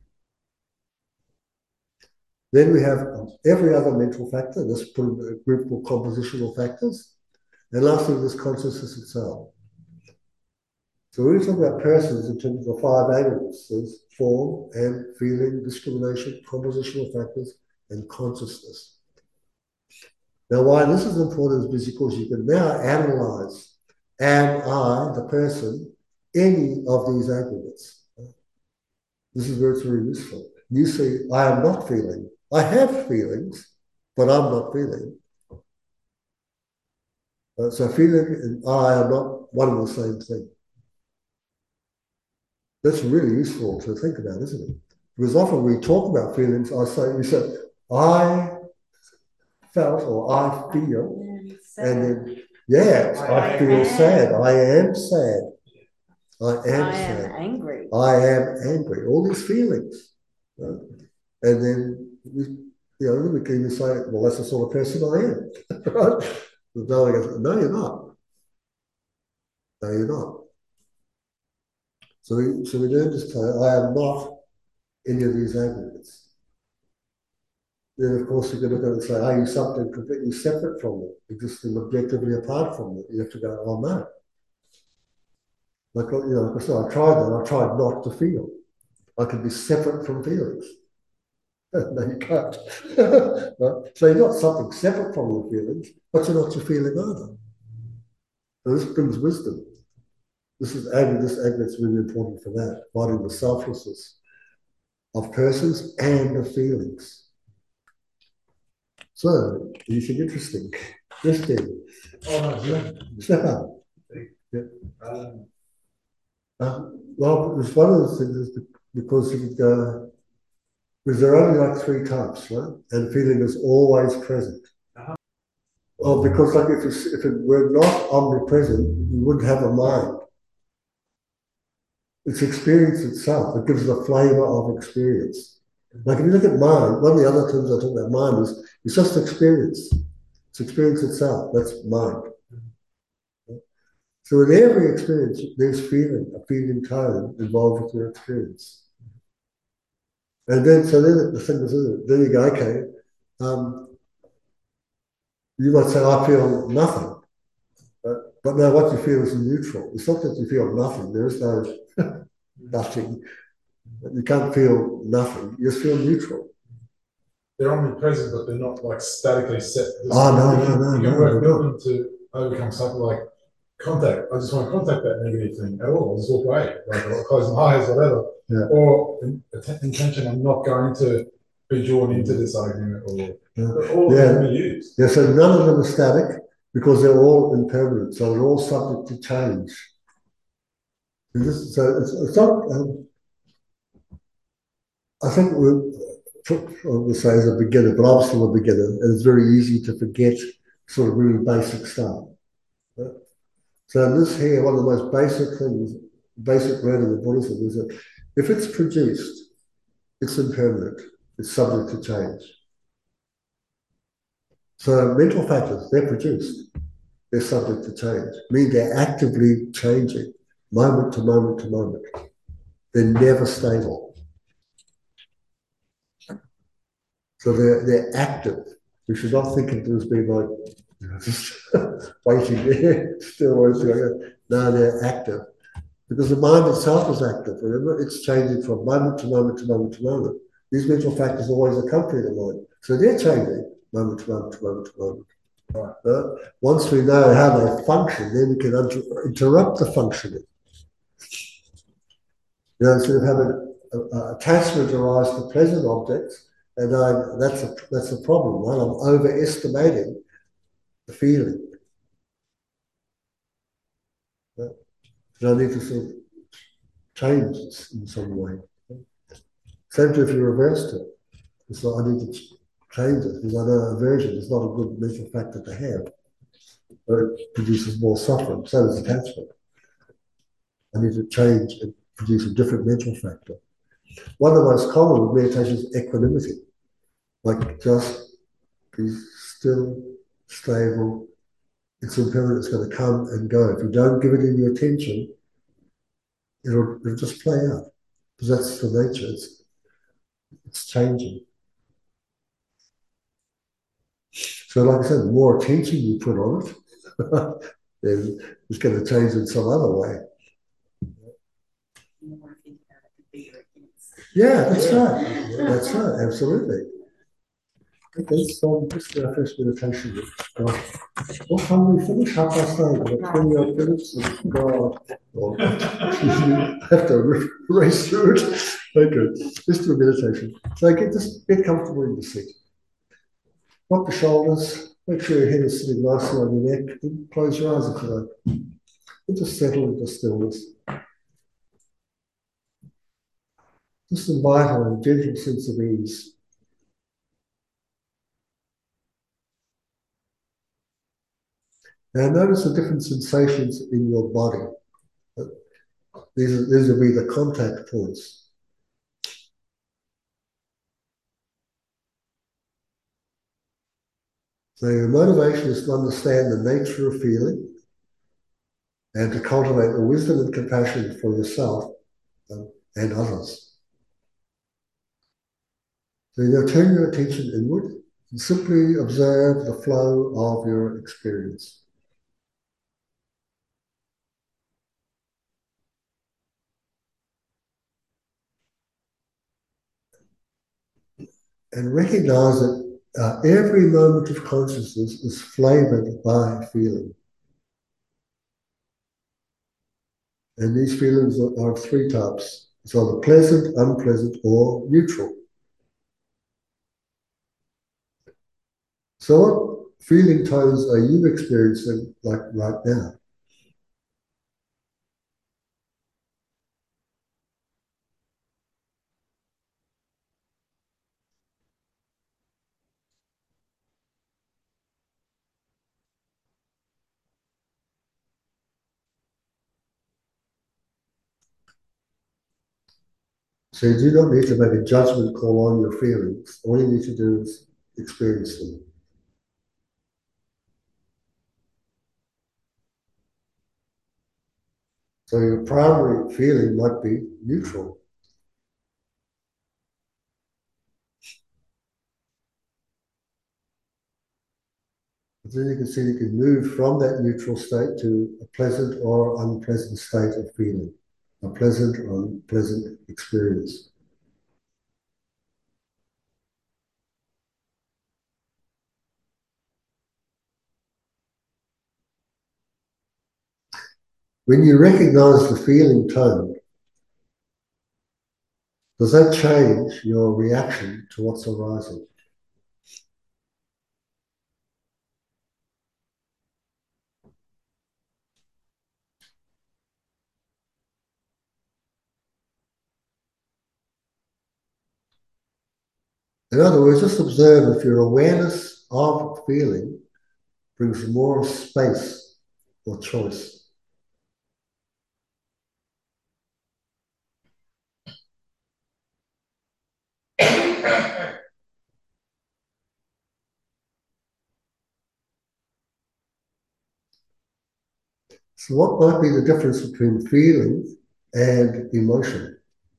Then we have every other mental factor. This put in a group called compositional factors. And lastly, there's consciousness itself. So when we talk about persons in terms of the five aggregates, there's form and feeling, discrimination, compositional factors, and consciousness. Now, why this is important is because you can now analyze, am I, the person, any of these aggregates? This is where it's very useful. You see, I am not feeling. I have feelings, but I'm not feeling. Uh, so feeling and I are not one and the same thing. That's really useful to think about, isn't it? Because often we talk about feelings, I say, you say, I felt or I feel, and then, yeah, I, I feel sad, I am sad, I am I sad, am angry. I am angry, all these feelings. Right? And then, we, you know, we can even say, well, that's the sort of person I am, right? The Dalai goes, no, you're not. No, you're not. So we, so we learn to say, I am not any of these aggregates. Then, of course, you can look at it and say, are you something completely separate from it, existing objectively apart from it? You have to go, oh, no. Like, you know, like I said, I tried that. I tried not to feel. I could be separate from feelings. No, you can't. Right? So you're not something separate from your feelings, but you're not your feeling either. And this brings wisdom. This is this aggregate's really important for that, finding the selflessness of persons and of feelings. So, anything interesting? Yes, David. Oh, no, yeah. Step up. Yeah. Um, Um, well, it's one of the things is because you could go, because there are only like three types, right? And feeling is always present. Uh-huh. Well, because like if, it's, if it were not omnipresent, you wouldn't have a mind. It's experience itself. It gives the flavor of experience. Like if you look at mind, one of the other terms I talk about mind is it's just experience. It's experience itself. That's mind. So in every experience, there's feeling, a feeling tone involved with your experience. And then, so then the thing is, then you go, okay, um, you might say, I feel nothing. But, but now what you feel is neutral. It's not that you feel nothing. There is no nothing. You can't feel nothing. You just feel neutral. They're omnipresent, but they're not like statically set. Oh, no, no, no, You can no, work no. build them to overcome something like contact. I just want to contact that negative thing at all. I'll just walk away. Like I'll close my eyes, whatever. Yeah. Or in, intention, I'm not going to be drawn into this argument. Or Yeah. all Yeah. of them can be used. Yeah, so none of them are static because they're all impermanent. So they're all subject to change. And this, so it's, it's not, um, I think we're, I would say as a beginner, but I'm still a beginner, and it's very easy to forget sort of really basic stuff. Right? So this here, one of the most basic things, basic word in the Buddhism is that if it's produced, it's impermanent, it's subject to change. So mental factors, they're produced, they're subject to change, meaning they're actively changing, moment to moment to moment. They're never stable. So they're, they're active. We should not think of them as being like, you know, just waiting there, still waiting. No, they're active. Because the mind itself is active, remember? It's changing from moment to moment to moment to moment. These mental factors always accompany the mind. So they're changing moment to moment to moment to moment. Right. Uh, once we know how they function, then we can inter- interrupt the functioning. You know, instead of having a, a attachment arise to pleasant objects, and I, that's a that's a problem, right? I'm overestimating the feeling. Right? And I need to sort of change in some way. Same if you reversed it. It's like I need to change it, because I know aversion is not a good mental factor to have, but it produces more suffering. So does attachment. I need to change and produce a different mental factor. One of the most common with meditation is equanimity, like just be still, stable. It's impermanent, it's going to come and go. If you don't give it any attention, it'll, it'll just play out, because that's the nature. It's, it's changing. So, like I said, the more attention you put on it, then it's going to change in some other way. Yeah, that's right. That's right. Absolutely. Okay, so this is our first meditation. Uh, what time do we finish? Half past eight. We've got twenty odd minutes. God, well, I have to race through it. Okay, let's do a meditation. So get this, get comfortable in the seat. Rock the shoulders. Make sure your head is sitting nicely on your neck. And close your eyes if you like. And just settle into stillness. Just invite a gentle sense of ease. Now notice the different sensations in your body. These, are, these will be the contact points. So your motivation is to understand the nature of feeling and to cultivate the wisdom and compassion for yourself and, and others. So you now turn your attention inward and simply observe the flow of your experience. And recognize that uh, every moment of consciousness is flavored by feeling. And these feelings are, are of three types. It's either pleasant, unpleasant, or neutral. So what feeling tones are you experiencing like right now? So you do not need to make a judgment call on your feelings. All you need to do is experience them. So your primary feeling might be neutral. But then you can see you can move from that neutral state to a pleasant or unpleasant state of feeling, a pleasant or unpleasant experience. When you recognize the feeling tone, does that change your reaction to what's arising? In other words, just observe if your awareness of feeling brings more space or choice. So what might be the difference between feeling and emotion?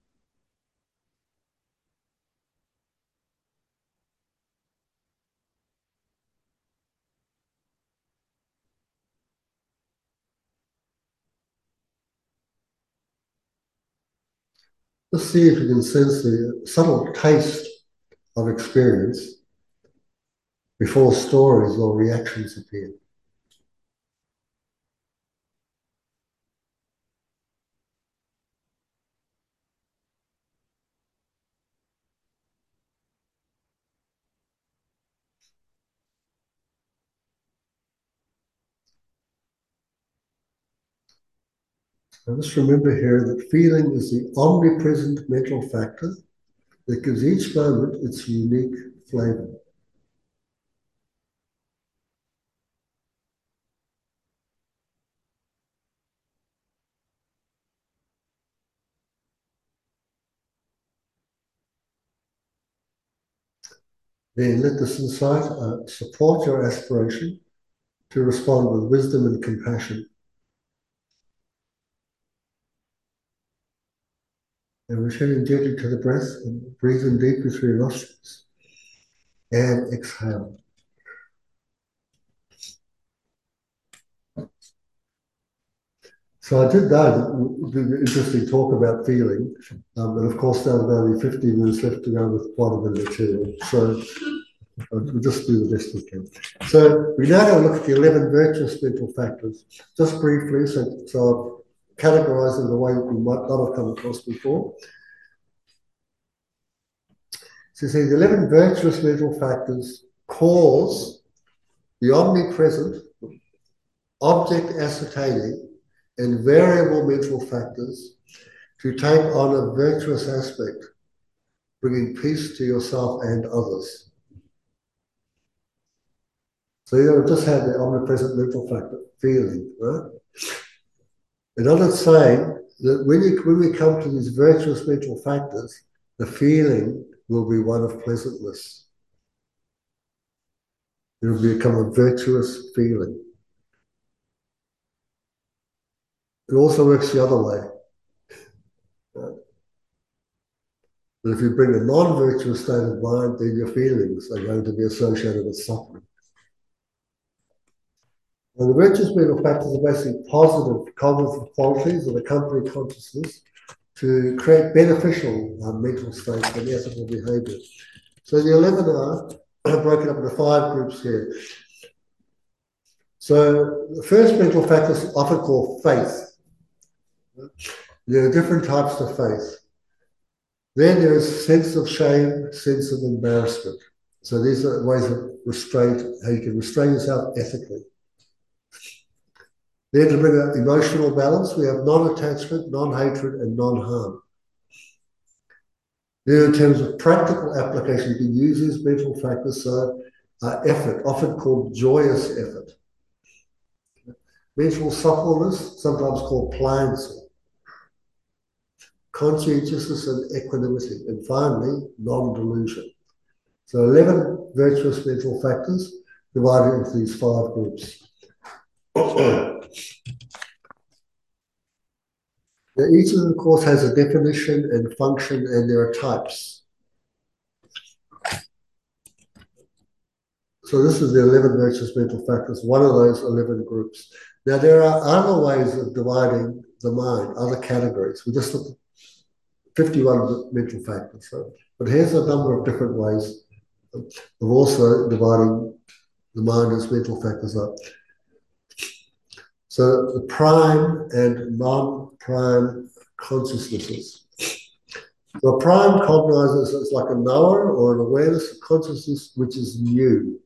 Let's see if you can sense the subtle taste of experience before stories or reactions appear. And just remember here that feeling is the omnipresent mental factor that gives each moment its unique flavor. Then let this insight uh, support your aspiration to respond with wisdom and compassion. And returning gently to the breath and breathe in deeply through your nostrils. And exhale. So I did know the interesting talk about feeling, um, and of course there was only fifteen minutes left to go with quite a bit of material. So we'll just do the best we can. So we now going to look at the eleven virtuous mental factors, just briefly, so, so I've categorized them the way we might not have come across before. So see, the eleven virtuous mental factors cause the omnipresent, object ascertaining, and variable mental factors to take on a virtuous aspect, bringing peace to yourself and others. So you know, just have the omnipresent mental factor, feeling, right? And I'm not saying that when, you, when we come to these virtuous mental factors, the feeling will be one of pleasantness. It will become a virtuous feeling. It also works the other way. Right? But if you bring a non-virtuous state of mind, then your feelings are going to be associated with suffering. And the virtuous mental factors are basically positive cognitive qualities that accompany consciousness to create beneficial uh, mental states and ethical behavior. So the eleven are broken up into five groups here. So the first mental factor is often called faith. There are different types of faith. Then there is sense of shame, sense of embarrassment. So these are ways of restraint, how you can restrain yourself ethically. Then to bring an emotional balance, we have non-attachment, non-hatred, and non-harm. Then in terms of practical application, you can use these mental factors, so uh, effort, often called joyous effort. Mental suppleness, sometimes called pliancy. Conscientiousness and equanimity. And finally, non-delusion. So eleven virtuous mental factors divided into these five groups. Now, each of them, of course, has a definition and function, and there are types. So this is the eleven virtuous mental factors, one of those eleven groups. Now, there are other ways of dividing the mind, other categories. We just looked at fifty-one mental factors. So, but here's a number of different ways of also dividing the mind as mental factors up. So the prime and non-prime consciousnesses. The prime cognizes as like a knower or an awareness of consciousness which is new.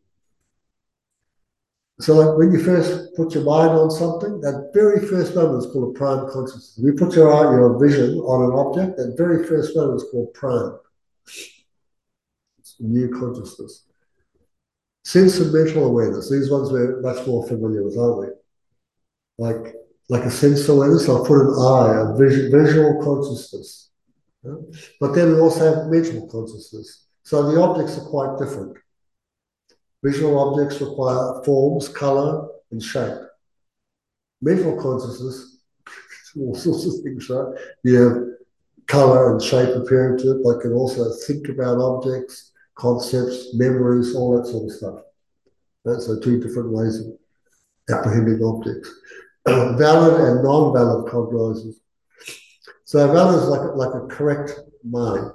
So like when you first put your mind on something, that very first moment is called a prime consciousness. When you put your eye, your vision on an object, that very first moment is called prime. It's new consciousness. Sense and mental awareness. These ones we're much more familiar with, aren't we? Like, like a sense awareness, I'll put an eye, a vision, visual consciousness. Yeah? But then we also have mental consciousness. So the objects are quite different. Visual objects require forms, color, and shape. Mental consciousness, all sorts of things, right? You have color and shape appearing to it, but can also think about objects, concepts, memories, all that sort of stuff. Right? So two different ways of apprehending objects. Valid and non-valid cognizers. So valid is like a, like a correct mind.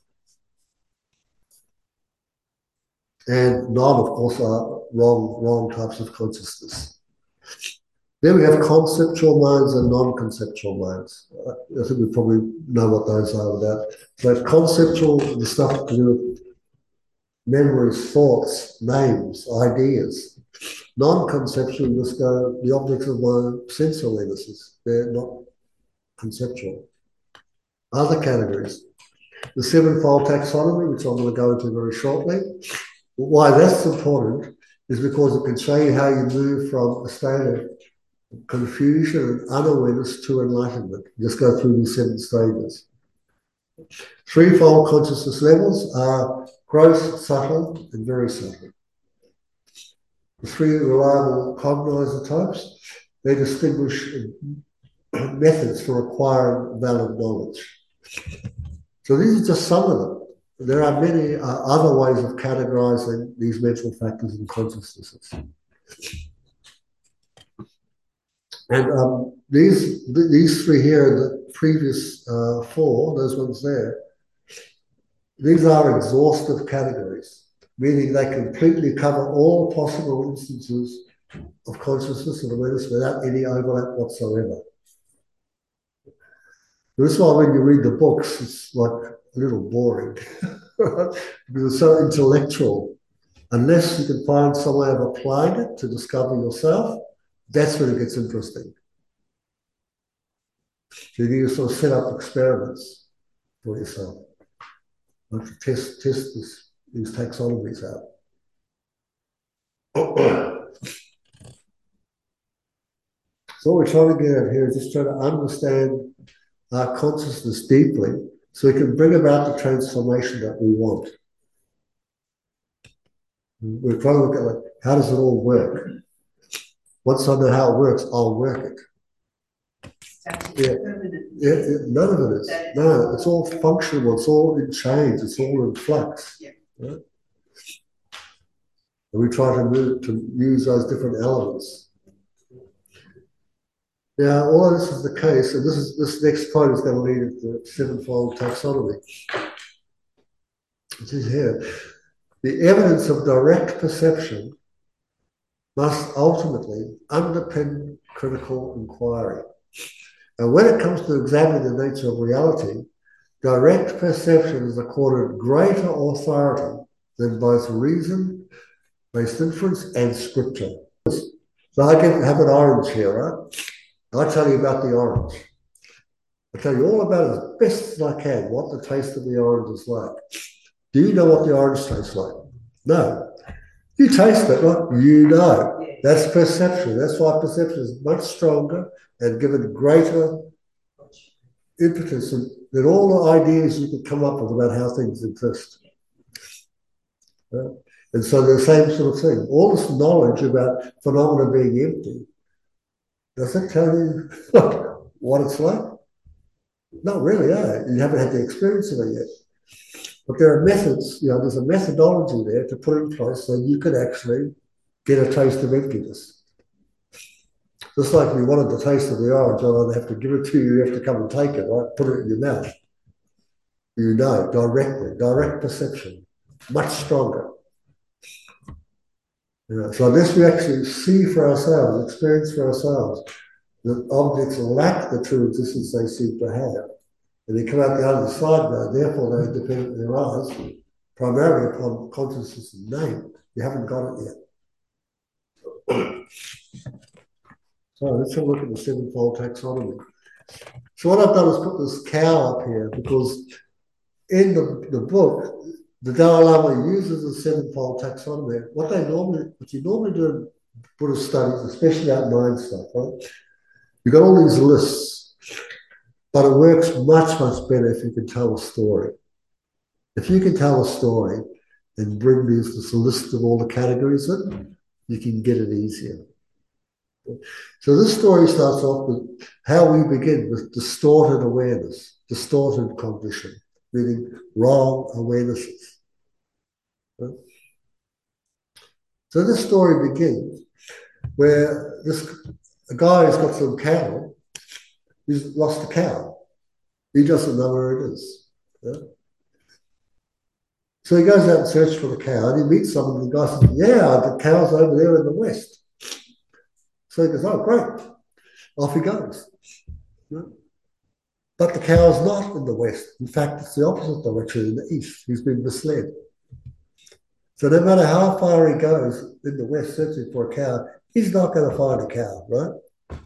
And non, of course, are wrong, wrong types of consciousness. Then we have conceptual minds and non-conceptual minds. I think we probably know what those are about. So conceptual, the stuff to do with memories, thoughts, names, ideas. Non-conceptual, just go, the objects of my sense awarenesses. They're not conceptual. Other categories. The sevenfold taxonomy, which I'm going to go into very shortly. Why that's important is because it can show you how you move from a state of confusion and unawareness to enlightenment. Just go through these seven stages. Threefold consciousness levels are gross, subtle, and very subtle. The three reliable cognizer types, they distinguish methods for acquiring valid knowledge. So these are just some of them. There are many uh, other ways of categorizing these mental factors and consciousnesses. And um, these th these three here, the previous uh, four, those ones there, these are exhaustive categories, meaning they completely cover all possible instances of consciousness and awareness without any overlap whatsoever. This is why when you read the books, it's like a little boring because it's so intellectual. Unless you can find some way of applying it to discover yourself, that's when it gets interesting. So you need to sort of set up experiments for yourself, like to test test this, these taxonomies out. So what we're trying to get at here is just trying to understand our consciousness deeply so we can bring about the transformation that we want. We're trying to look at like, how does it all work? Once I know how it works, I'll work it. Yeah. Yeah, yeah, none of it is. No, it's all functional, it's all in change, it's all in flux. Yeah. Right? And we try to move to use those different elements. Now, all of this is the case, and this is this next point is going to lead to the sevenfold taxonomy. It is here. The evidence of direct perception must ultimately underpin critical inquiry. And when it comes to examining the nature of reality, direct perception is accorded greater authority than both reason-based inference and scripture. So I can have an orange here, right? I tell you about the orange. I tell you all about it as best as I can, what the taste of the orange is like. Do you know what the orange tastes like? No. You taste it, right? You know. That's perception. That's why perception is much stronger and given greater impetus than all the ideas you could come up with about how things exist. Right? And so the same sort of thing. All this knowledge about phenomena being empty, does it tell you what it's like? Not really, eh? You haven't had the experience of it yet. But there are methods, you know, there's a methodology there to put in place so you can actually get a taste of emptiness. Just like if you wanted the taste of the orange, I don't have to give it to you, you have to come and take it, right? Put it in your mouth. You know, directly, direct perception, much stronger. You know, so unless we actually see for ourselves, experience for ourselves, that objects lack the true existence they seem to have, and they come out the other side now, therefore they depend their eyes primarily upon consciousness and name. You haven't got it yet. So let's have a look at the sevenfold taxonomy. So what I've done is put this cow up here because in the, the book, the Dalai Lama uses the sevenfold taxonomy. What they normally, what you normally do in Buddhist studies, especially about mind stuff, right? You've got all these lists, but it works much, much better if you can tell a story. If you can tell a story and bring this, this list of all the categories in, you can get it easier. So this story starts off with how we begin with distorted awareness, distorted cognition, meaning wrong awarenesses. So this story begins where this a guy has got some cattle, he's lost a cow. He doesn't know where it is. Yeah? So he goes out and searches for the cow and he meets someone and the guy says, yeah, the cow's over there in the west. So he goes, oh, great. Off he goes. Yeah? But the cow's not in the west. In fact, it's the opposite direction, in the east. He's been misled. So no matter how far he goes in the west searching for a cow, he's not going to find a cow, right?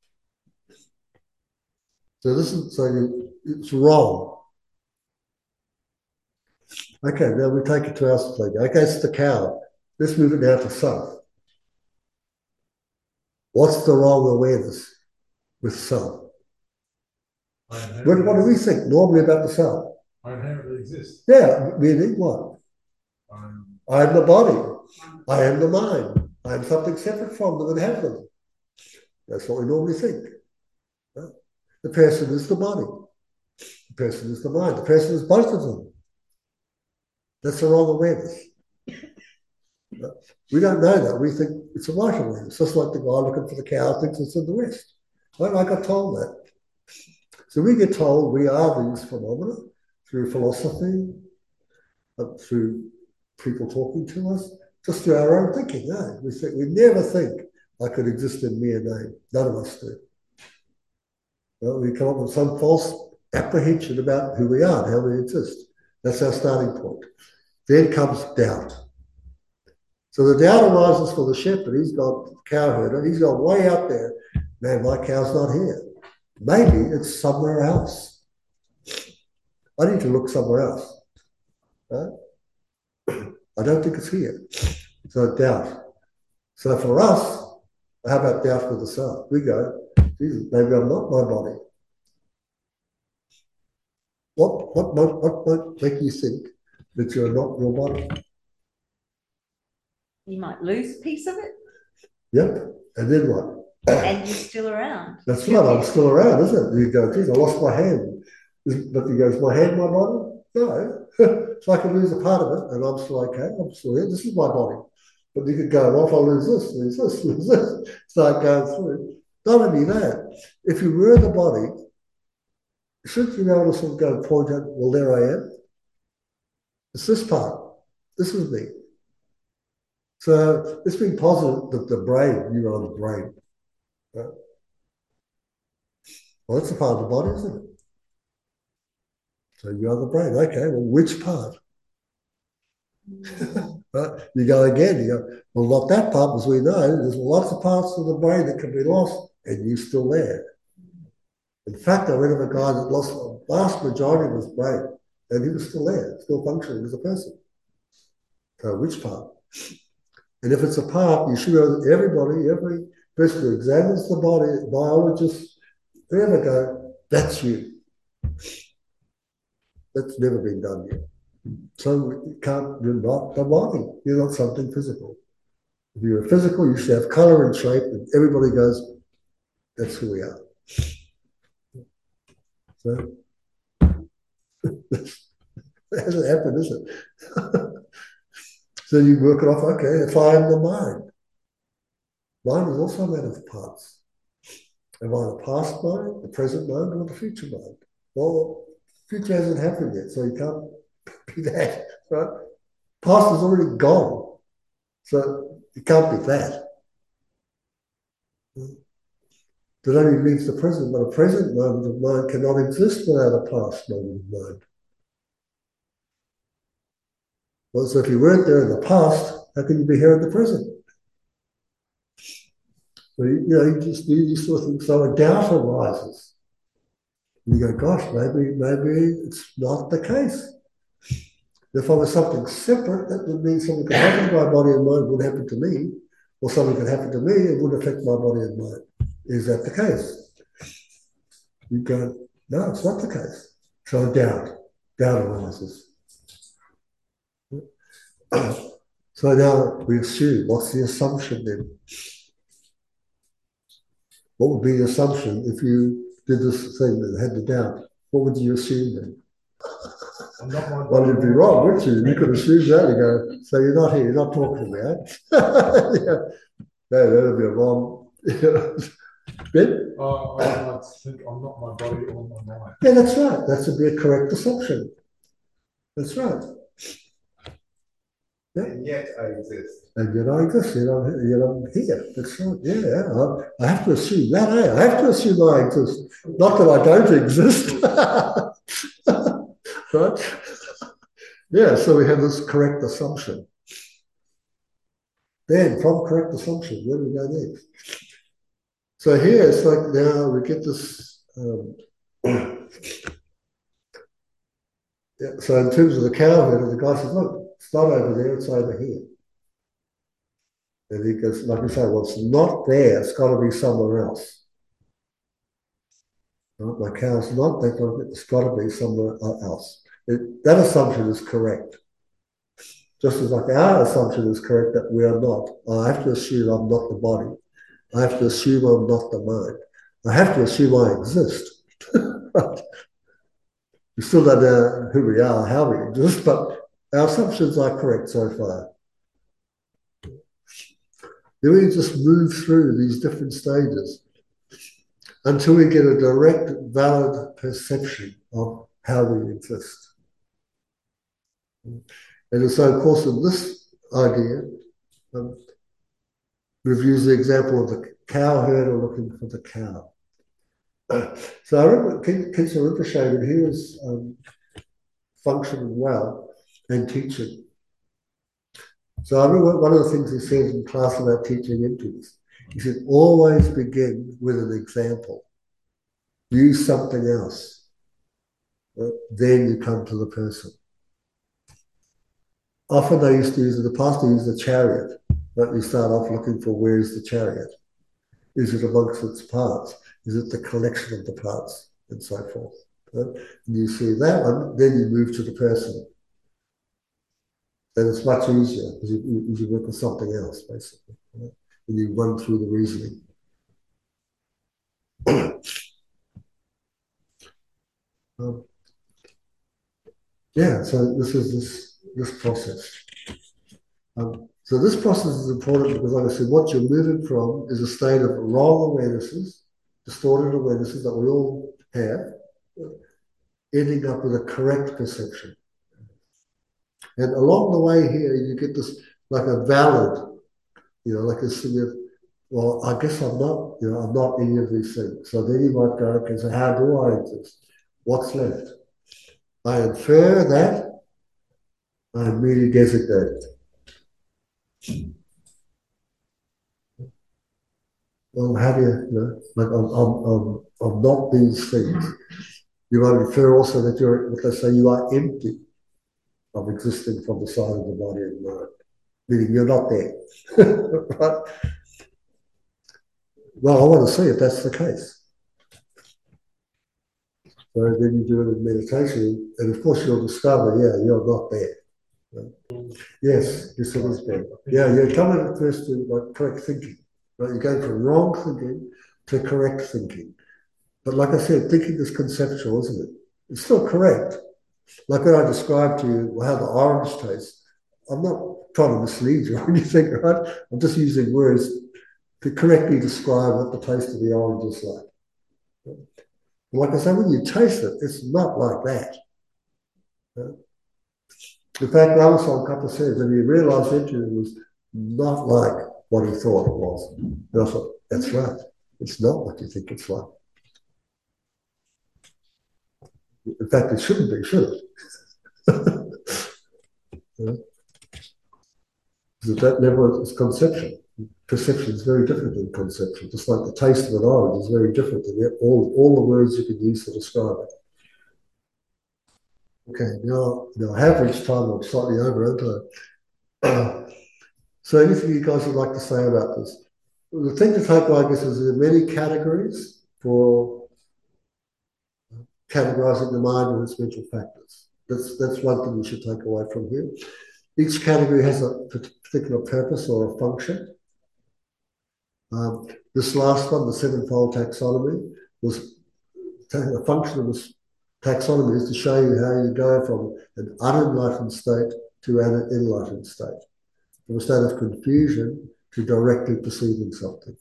So this is so you, it's wrong. Okay, now we take it to our thing. Okay, it's the cow. Let's move it now to self. What's the wrong awareness with self? What, what do we think normally about the self? I inherently exist. Yeah, meaning what? Um, I am the body. I am the mind. I am something separate from them and have them. That's what we normally think. Right? The person is the body. The person is the mind. The person is both of them. That's the wrong awareness. Right? We don't know that. We think it's a right awareness. Just like the guy looking for the cow thinks it's in the west. Right? I got told that. So we get told we are these phenomena through philosophy, through people talking to us, just through our own thinking. No, we think we never think I could exist in mere name. None of us do. Well, we come up with some false apprehension about who we are and how we exist. That's our starting point. Then comes doubt. So the doubt arises for the shepherd. He's got cow herder. He's got way out there. Man, my cow's not here. Maybe it's somewhere else. I need to look somewhere else. Right? I don't think it's here. So doubt. So for us, how about doubt with the self? We go, Jesus, maybe I'm not my body. What, what, what, what might make you think that you're not your body? You might lose a piece of it. Yep. And then what? And you're still around. That's right, I'm still around, isn't it? You go, geez, I lost my hand. But he goes, my hand, my body? No. So I can lose a part of it and I'm still okay, I'm still here. This is my body. But you could go, well, if I lose this, lose this, lose this, start going through. Not only that, if you were the body, shouldn't you be able to sort of go and point out, well, there I am? It's this part. This is me. So it's been posited that the brain, you are the brain. Right? Well, that's a part of the body, isn't it? So you are the brain. Okay, well, which part? Right? You go again, you go, well, not that part, as we know, there's lots of parts of the brain that can be lost, and you're still there. In fact, I read of a guy that lost a vast majority of his brain, and he was still there, still functioning as a person. So which part? And if it's a part, you should know that everybody, every person who examines the body, biologists, whoever go, that's you. That's never been done yet. So you can't, you're not the body. You're not something physical. If you're physical, you should have color and shape, and everybody goes, that's who we are. So that hasn't happened, is it? So you work it off, okay, if I am the mind, mind is also made of parts. Am I the past mind, the present mind, or the future mind? Well, future hasn't happened yet, so you can't be that, right? Past is already gone, so it can't be that. That only leaves the present, but a present moment of mind cannot exist without a past moment of mind. Well, so if you weren't there in the past, how can you be here in the present? So you, you know, you just do these sort of things. So a doubt arises. And you go, gosh, maybe, maybe it's not the case. If I was something separate, that would mean something could happen to my body and mind would happen to me, or something could happen to me and would affect my body and mind. Is that the case? You go, no, it's not the case. So doubt, doubt arises. So now we assume, what's the assumption then? What would be the assumption if you did this thing that had the doubt? What would you assume then? I'm not my Well, you'd be wrong, wouldn't you? You could assume that and go, so you're not here, you're not talking to me, eh? Yeah. No, that would be a wrong. Ben? Uh, I might think I'm not my body or my mind. Yeah, that's right. That would be a correct assumption. That's right. Yeah. And yet I exist. And yet I exist, yet I'm, yet I'm here. That's right. Yeah, I, I have to assume that, eh? I have to assume I exist. Not that I don't exist. Right? Yeah, so we have this correct assumption. Then, from correct assumption, where do we go next? So here it's like now we get this. Um, yeah, so in terms of the cow herder, the guy says, look, it's not over there, it's over here. And he goes, like you say, well, it's not there, it's got to be somewhere else. Right? My cow's not there, it's got to be somewhere else. It, that assumption is correct. Just as like our assumption is correct that we are not. I have to assume I'm not the body. I have to assume I'm not the mind. I have to assume I exist. Right? We still don't know who we are, how we exist, but our assumptions are correct so far. Then we just move through these different stages until we get a direct, valid perception of how we exist. And so, of course, in this idea, um, we've used the example of the cow herder looking for the cow. Uh, so I remember Khyentse Rinpoche, when he was um, functioning well and teaching. So I remember one of the things he said in class about teaching emptiness. He said, always begin with an example. Use something else. Right? Then you come to the person. Often they used to use, in the past, they used the chariot. Right? You start off looking for where's the chariot? Is it amongst its parts? Is it the collection of the parts? And so forth. Right? And you see that one, then you move to the person. And it's much easier because you, you, you work with something else, basically. Right? And you run through the reasoning. um, yeah, so this is this, this process. Um, so this process is important because, like I said, what you're moving from is a state of wrong awarenesses, distorted awarenesses that we all have, ending up with a correct perception. And along the way here, you get this like a valid, you know, like this thing of, well, I guess I'm not, you know, I'm not any of these things. So then you might go, okay, so how do I exist? What's left? I infer that I'm merely designated. Well, how do you, you know, like I'm, I'm, I'm, I'm not these things. You might infer also that you're, what they say, you are empty of existing from the side of the body and mind, meaning you're not there. Right? Well, I want to see if that's the case. So then you do it in meditation, and of course you'll discover, yeah, you're not there. Right? Yes, yes, it is there. Yeah, you're coming at first to like correct thinking. Right? You're going from wrong thinking to correct thinking. But like I said, thinking is conceptual, isn't it? It's still correct. Like when I described to you how the orange tastes, I'm not trying to mislead you or anything, right? I'm just using words to correctly describe what the taste of the orange is like. Like I say, when you taste it, it's not like that. In fact, Rameswam Kappa says, and he realized it was not like what he thought it was. And I thought, that's right. It's not what you think it's like. In fact, it shouldn't be, should it? Yeah. Because at that level, it's conception. Perception is very different than conception. Just like the taste of an orange is very different than all, all the words you can use to describe it. Okay, now, now I have reached time. I'm slightly over, haven't I? Uh, so anything you guys would like to say about this? The thing to take away, I guess, is there are many categories for categorizing the mind and its mental factors. That's, that's one thing you should take away from here. Each category has a particular purpose or a function. Um, this last one, the sevenfold taxonomy, was a function of this taxonomy is to show you how you go from an unenlightened state to an enlightened state, from a state of confusion to directly perceiving something.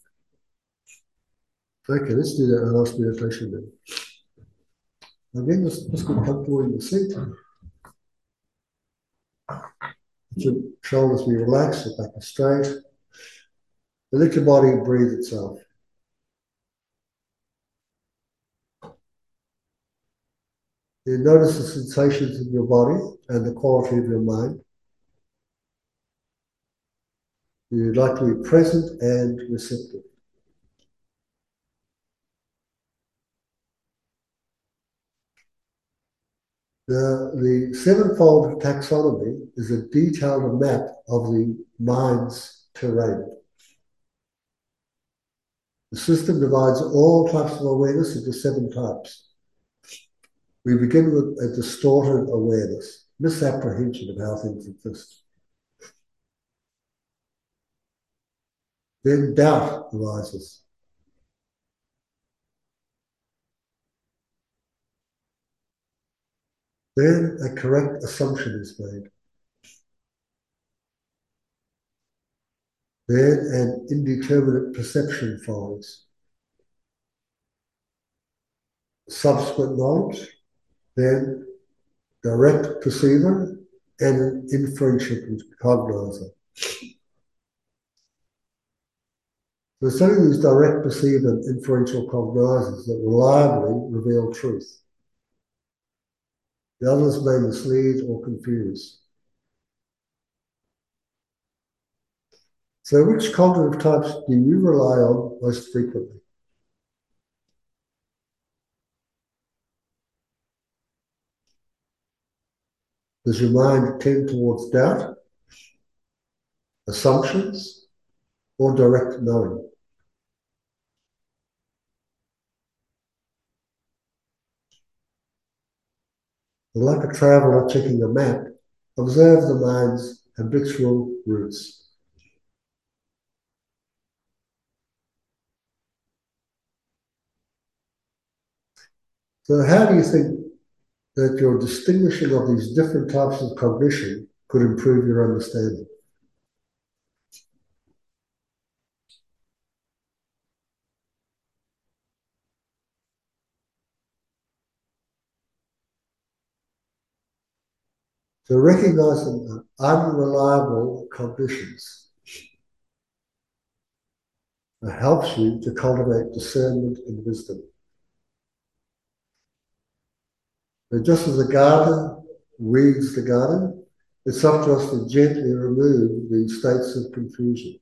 Okay, let's do that in the last meditation then. Again, just, just get comfortable in your seat. Let your shoulders be relaxed, your back is straight. And let your body breathe itself. You notice the sensations in your body and the quality of your mind. You'd like to be present and receptive. The, the sevenfold taxonomy is a detailed map of the mind's terrain. The system divides all types of awareness into seven types. We begin with a distorted awareness, misapprehension of how things exist. Then doubt arises. Then a correct assumption is made. Then an indeterminate perception follows. Subsequent knowledge, then direct perceiver and an inferential cognizer. So it's only these direct perceiver and inferential cognizers that reliably reveal truth. The others may mislead or confuse. So which cognitive types do you rely on most frequently? Does your mind tend towards doubt, assumptions, or direct knowing? Like a traveller checking a map, observe the mind's habitual routes. So how do you think that your distinguishing of these different types of cognition could improve your understanding? So recognizing unreliable cognitions helps you to cultivate discernment and wisdom. But just as a gardener weeds the garden, it's up to us to gently remove the states of confusion.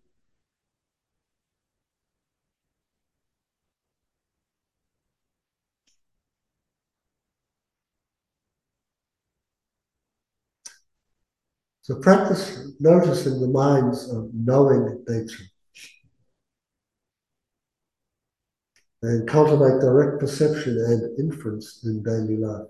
So practice noticing the mind's uh, knowing nature and cultivate direct perception and inference in daily life.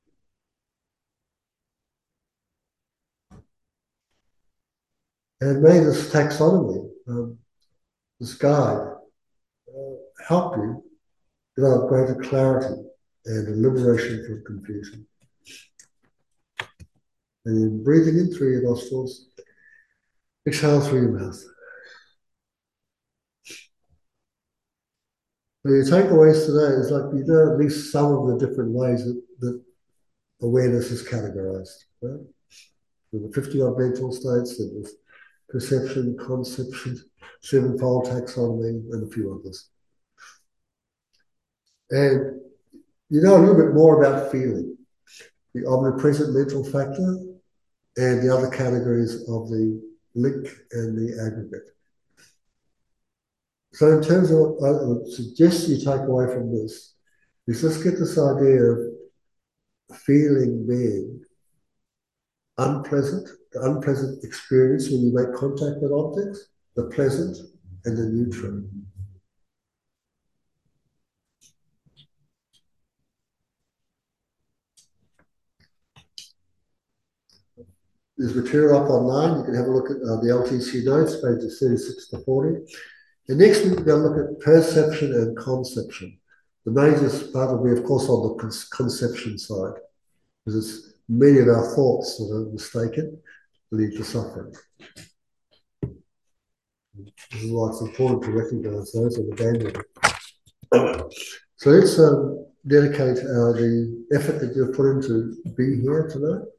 And may this taxonomy, um, this guide, uh, help you develop greater clarity and a liberation from confusion. And breathing in through your nostrils, exhale through your mouth. So your takeaways today is like you know at least some of the different ways that, that awareness is categorized. Right? So the fifty-odd mental states, there was perception, conception, sevenfold taxonomy, and a few others. And you know a little bit more about feeling, the omnipresent mental factor, and the other categories of the link and the aggregate. So in terms of what I would suggest you take away from this, is just get this idea of feeling being unpleasant, the unpleasant experience when you make contact with objects, the pleasant and the neutral. There's material up online. You can have a look at uh, the L T C notes, pages thirty-six to forty. And next we're going to look at perception and conception. The major part will be, of course, on the con conception side, because it's many of our thoughts that are mistaken lead to suffering. This is why it's important to recognize those and abandon them. So let's um, dedicate uh, the effort that you've put into be here tonight.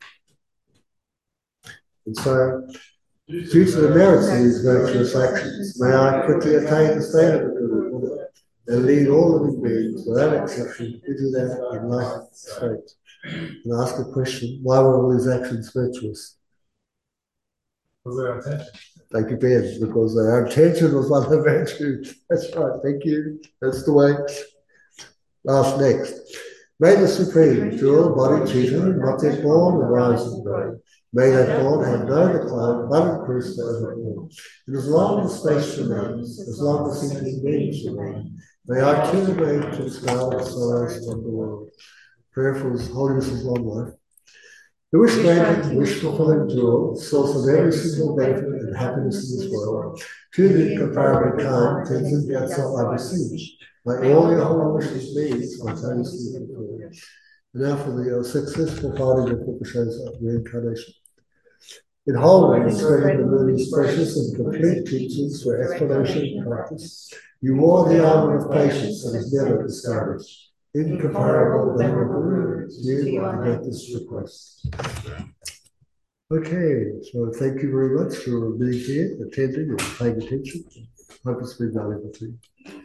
And so, due to the merits of these virtuous actions, may I quickly attain the state of the good Buddha and lead all living beings, without exception, into that enlightened state. And ask a question, why were all these actions virtuous? Was our intention? Thank you, Ben, because our intention was one of the virtues. That's right, thank you. That's the way. Last next. May the Supreme, jewel, body, teacher, not yet born, and rise and grow. May that born have no decline, but increase evermore. And as long as space remains, as long as thinking beings remain, may I too remain to smile the sorrows of the world. Prayer for His Holiness's long life. The wish granted, wish fulfilling jewel, source of every single benefit and happiness in this world, to the incomparably kind, Tenzin Gyatso I beseech, may all your holy wishes be spontaneously fulfilled. And now for the uh, successful fighting of Fukusho's reincarnation. In holding and spreading the moon's precious and complete teachings for explanation and practice, you wore the armor of patience that is never discouraged. Incomparable, venerable Guru, you I make this request. Okay, so thank you very much for being here, attending and paying attention. Hope it's been valuable to you.